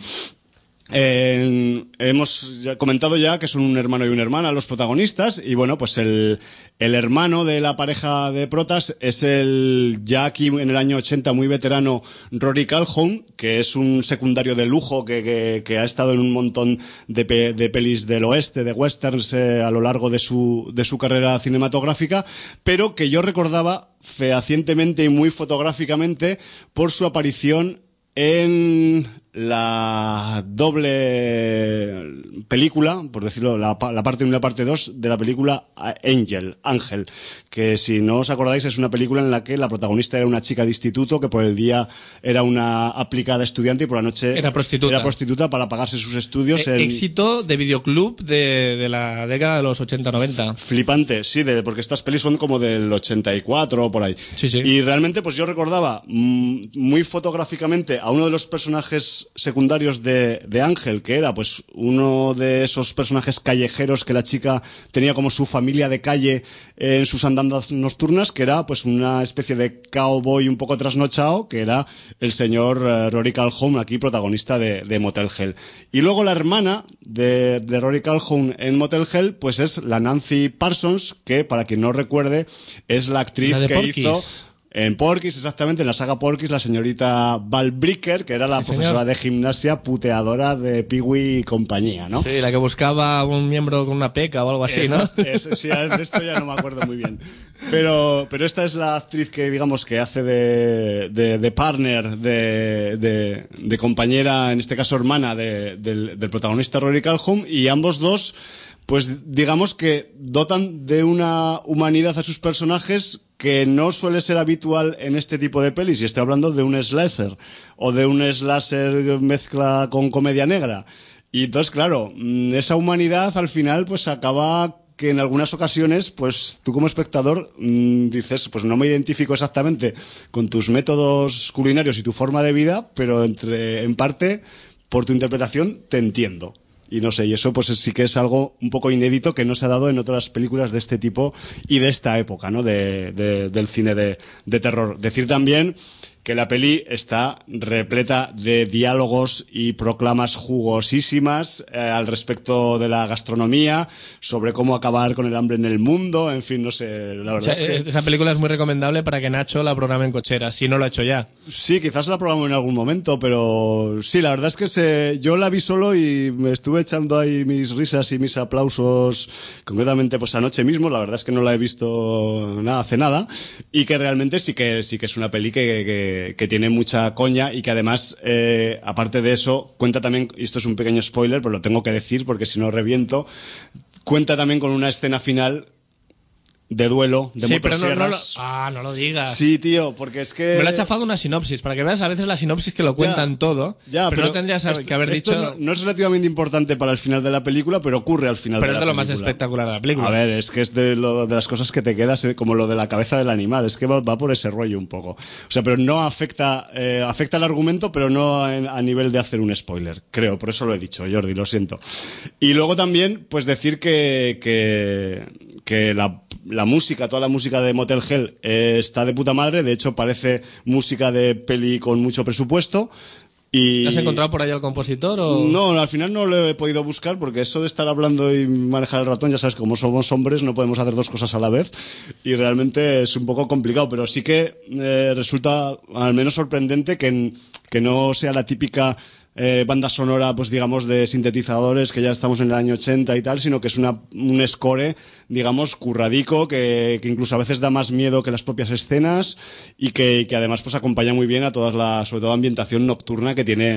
B: Hemos comentado ya que son un hermano y una hermana los protagonistas, y bueno, pues el hermano de la pareja de protas es el ya aquí en el año 80 muy veterano Rory Calhoun, que es un secundario de lujo que ha estado en un montón de pelis del oeste, de westerns a lo largo de su carrera cinematográfica, pero que yo recordaba fehacientemente y muy fotográficamente por su aparición en la doble película, por decirlo, la parte 1 y la parte 2 de la película Ángel, que si no os acordáis es una película en la que la protagonista era una chica de instituto que por el día era una aplicada estudiante y por la noche
C: era prostituta
B: para pagarse sus estudios.
C: Éxito de videoclub de la década de los 80-90.
B: Flipante, sí, porque estas pelis son como del 84 o por ahí.
C: Sí.
B: Y realmente pues yo recordaba muy fotográficamente a uno de los personajes secundarios de Ángel, que era pues uno de esos personajes callejeros que la chica tenía como su familia de calle en sus andanzas nocturnas, que era pues una especie de cowboy un poco trasnochado, que era el señor Rory Calhoun, aquí protagonista de Motel Hell. Y luego la hermana de Rory Calhoun en Motel Hell pues es la Nancy Parsons, que para quien no recuerde es la actriz que hizo En Porky's, exactamente, en la saga Porky's, la señorita Val Bricker, que era la profesora de gimnasia puteadora de Pee-wee y compañía, ¿no?
C: Sí, la que buscaba un miembro con una peca o algo así, ¿no?
B: Sí, de esto ya no me acuerdo muy bien. Pero esta es la actriz que, digamos, que hace de partner, de compañera, en este caso hermana, del protagonista Rory Calhoun, y ambos dos, pues digamos que dotan de una humanidad a sus personajes que no suele ser habitual en este tipo de pelis, y estoy hablando de un slasher, o de un slasher mezcla con comedia negra. Y entonces, claro, esa humanidad al final pues acaba que en algunas ocasiones, pues tú como espectador dices, pues no me identifico exactamente con tus métodos culinarios y tu forma de vida, pero en parte, por tu interpretación, te entiendo. Y no sé, y eso pues sí que es algo un poco inédito que no se ha dado en otras películas de este tipo y de esta época, ¿no? Del cine de terror. Decir también que la peli está repleta de diálogos y proclamas jugosísimas al respecto de la gastronomía, sobre cómo acabar con el hambre en el mundo, en fin, no sé, la verdad, o sea, es que
C: esa película es muy recomendable para que Nacho la programe en cochera, si no lo ha hecho ya.
B: Sí, quizás la programo en algún momento, pero sí, la verdad es que yo la vi solo y me estuve echando ahí mis risas y mis aplausos, concretamente pues anoche mismo. La verdad es que no la he visto hace nada, y que realmente sí que es una peli que tiene mucha coña, y que además, aparte de eso, cuenta también, y esto es un pequeño spoiler, pero lo tengo que decir porque si no reviento, cuenta también con una escena final de duelo, de motosierras.
C: No lo digas.
B: Sí, tío, porque es que...
C: Me lo ha chafado una sinopsis, para que veas a veces la sinopsis que lo cuentan todo, pero no tendrías que haber dicho...
B: No es relativamente importante para el final de la película, pero ocurre al final de la película.
C: Pero es de lo más espectacular de la película.
B: A ver, es que es de las cosas que te quedas, como lo de la cabeza del animal, es que va por ese rollo un poco. O sea, pero no afecta el argumento, pero no a nivel de hacer un spoiler, creo, por eso lo he dicho, Jordi, lo siento. Y luego también, pues decir que la música, toda la música de Motel Hell está de puta madre. De hecho, parece música de peli con mucho presupuesto. Y...
C: ¿Has encontrado por ahí al compositor o...?
B: No, al final no lo he podido buscar, porque eso de estar hablando y manejar el ratón, ya sabes, como somos hombres no podemos hacer dos cosas a la vez, y realmente es un poco complicado, pero sí que resulta al menos sorprendente que no sea la típica banda sonora, pues digamos, de sintetizadores, que ya estamos en el año 80 y tal, sino que es un score, digamos, curradico, que incluso a veces da más miedo que las propias escenas, y que además pues acompaña muy bien a toda sobre todo, ambientación nocturna que tiene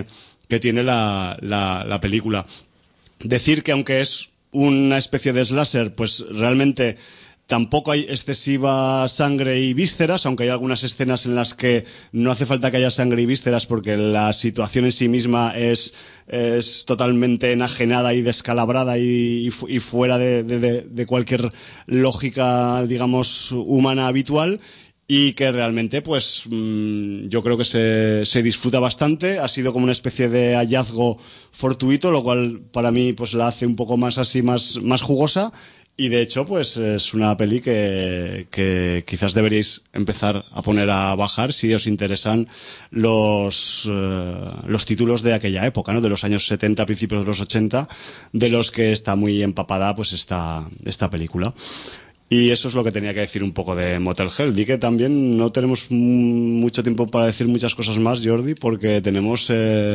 B: la película. Decir que aunque es una especie de slasher, pues realmente tampoco hay excesiva sangre y vísceras, aunque hay algunas escenas en las que no hace falta que haya sangre y vísceras, porque la situación en sí misma es totalmente enajenada y descalabrada y fuera de cualquier lógica, digamos, humana habitual. Y que realmente, pues, yo creo que se disfruta bastante. Ha sido como una especie de hallazgo fortuito, lo cual para mí pues la hace un poco más así, más jugosa. Y de hecho, pues es una peli que quizás deberíais empezar a poner a bajar si os interesan los títulos de aquella época, ¿no? De los años 70, principios de los 80, de los que está muy empapada pues esta película. Y eso es lo que tenía que decir un poco de Motel Hell. Di que también no tenemos mucho tiempo para decir muchas cosas más, Jordi, porque tenemos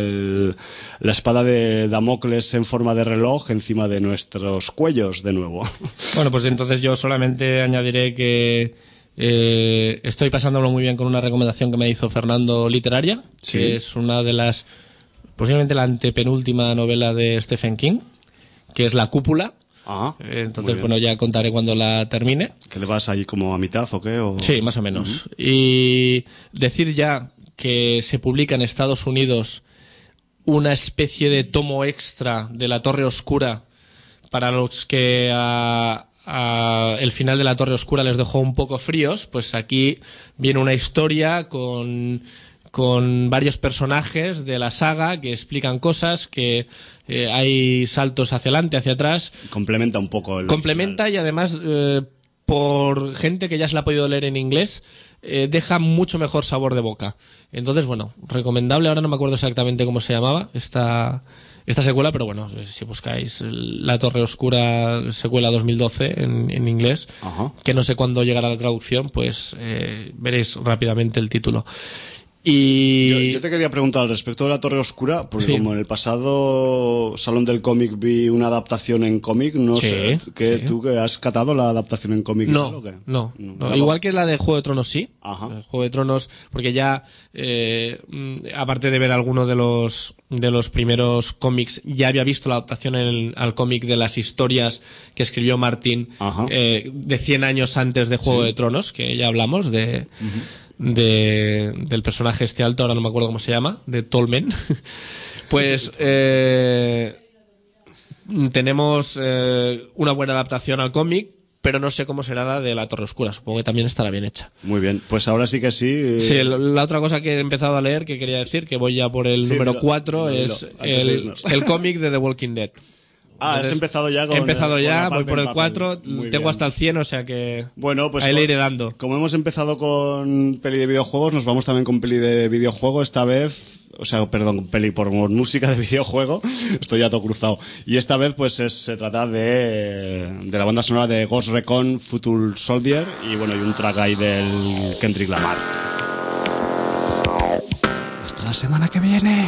B: la espada de Damocles en forma de reloj encima de nuestros cuellos de nuevo.
C: Bueno, pues entonces yo solamente añadiré que estoy pasándolo muy bien con una recomendación que me hizo Fernando literaria, sí, que es una de las, posiblemente la antepenúltima novela de Stephen King, que es La Cúpula. Entonces, bueno, ya contaré cuando la termine.
B: ¿Que le vas ahí como a mitad o qué? ¿O?
C: Sí, más o menos. Y decir ya que se publica en Estados Unidos una especie de tomo extra de La Torre Oscura para los que el final de La Torre Oscura les dejó un poco fríos. Pues aquí viene una historia con varios personajes de la saga que explican cosas, que hay saltos hacia adelante, hacia atrás.
B: Complementa un poco
C: Complementa final. Y además, por gente que ya se la ha podido leer en inglés, deja mucho mejor sabor de boca. Entonces, bueno, recomendable. Ahora no me acuerdo exactamente cómo se llamaba esta esta secuela, pero bueno, si buscáis La Torre Oscura secuela 2012 en inglés,
B: Ajá.
C: que no sé cuándo llegará la traducción, pues veréis rápidamente el título. Y
B: Yo te quería preguntar al respecto de La Torre Oscura, porque
C: Sí.
B: como en el pasado Salón del Cómic vi una adaptación en cómic, no
C: Sí,
B: sé, que
C: sí.
B: ¿tú que has catado la adaptación en cómic? y tal,
C: no,
B: o qué?
C: no. Igual que la de Juego de Tronos sí.
B: Ajá.
C: El Juego de Tronos, porque ya aparte de ver alguno de los primeros cómics, ya había visto la adaptación al cómic de las historias que escribió Martin
B: Ajá.
C: de 100 años antes de Juego de Tronos, que ya hablamos del personaje este alto, ahora no me acuerdo cómo se llama, de Tolmen. Pues tenemos una buena adaptación al cómic, pero no sé cómo será la de La Torre Oscura. Supongo que también estará bien hecha.
B: Muy bien, pues ahora sí que sí.
C: Sí, la otra cosa que he empezado a leer, que quería decir, que voy ya por el
B: Sí,
C: número
B: dilo,
C: 4,
B: dilo,
C: es
B: antes de irnos.
C: el cómic de The Walking Dead.
B: Has
C: Entonces,
B: empezado ya con
C: He empezado
B: con
C: ya,
B: la
C: voy
B: parte
C: por
B: en
C: el
B: papel.
C: 4,
B: Muy
C: tengo
B: bien.
C: hasta el 100, o sea que
B: Bueno, pues
C: ahí le iré dando.
B: como hemos empezado con peli de videojuegos, nos vamos también con peli de videojuego esta vez, o sea, perdón, peli por música de videojuego, estoy ya todo cruzado. Y esta vez pues se trata de la banda sonora de Ghost Recon Future Soldier y bueno, y un track ahí del Kendrick Lamar. Hasta la semana que viene.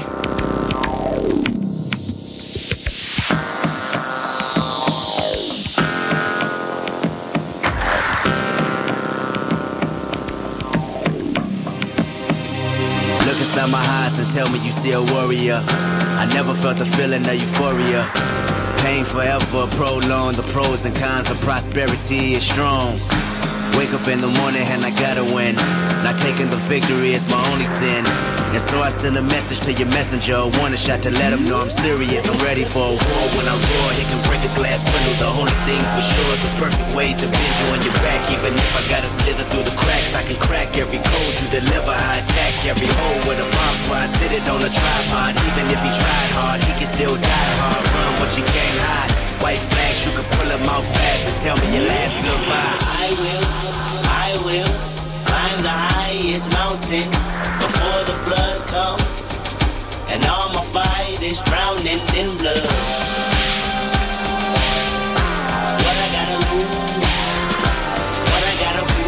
D: Look inside my eyes and tell me you see a warrior. I never felt the feeling of euphoria. Pain forever prolonged. The pros and cons of prosperity is strong. Wake up in the morning and I gotta win. Not taking the victory is my only sin. And so I send a message to your messenger, a warning shot to let him know I'm serious. I'm ready for a war. When I roar, he can break a glass window. The only thing for sure is the perfect way to bend you on your back. Even if I gotta slither through the cracks, I can crack every code you deliver. I attack every hole with a bomb squad. Sit it on a tripod. Even if he tried hard, he can still die hard. Run, but you can't hide. White flags, you can pull them out fast and tell me your last goodbye. I will climb the highest mountain before the flood comes, and all my fight is drowning in blood.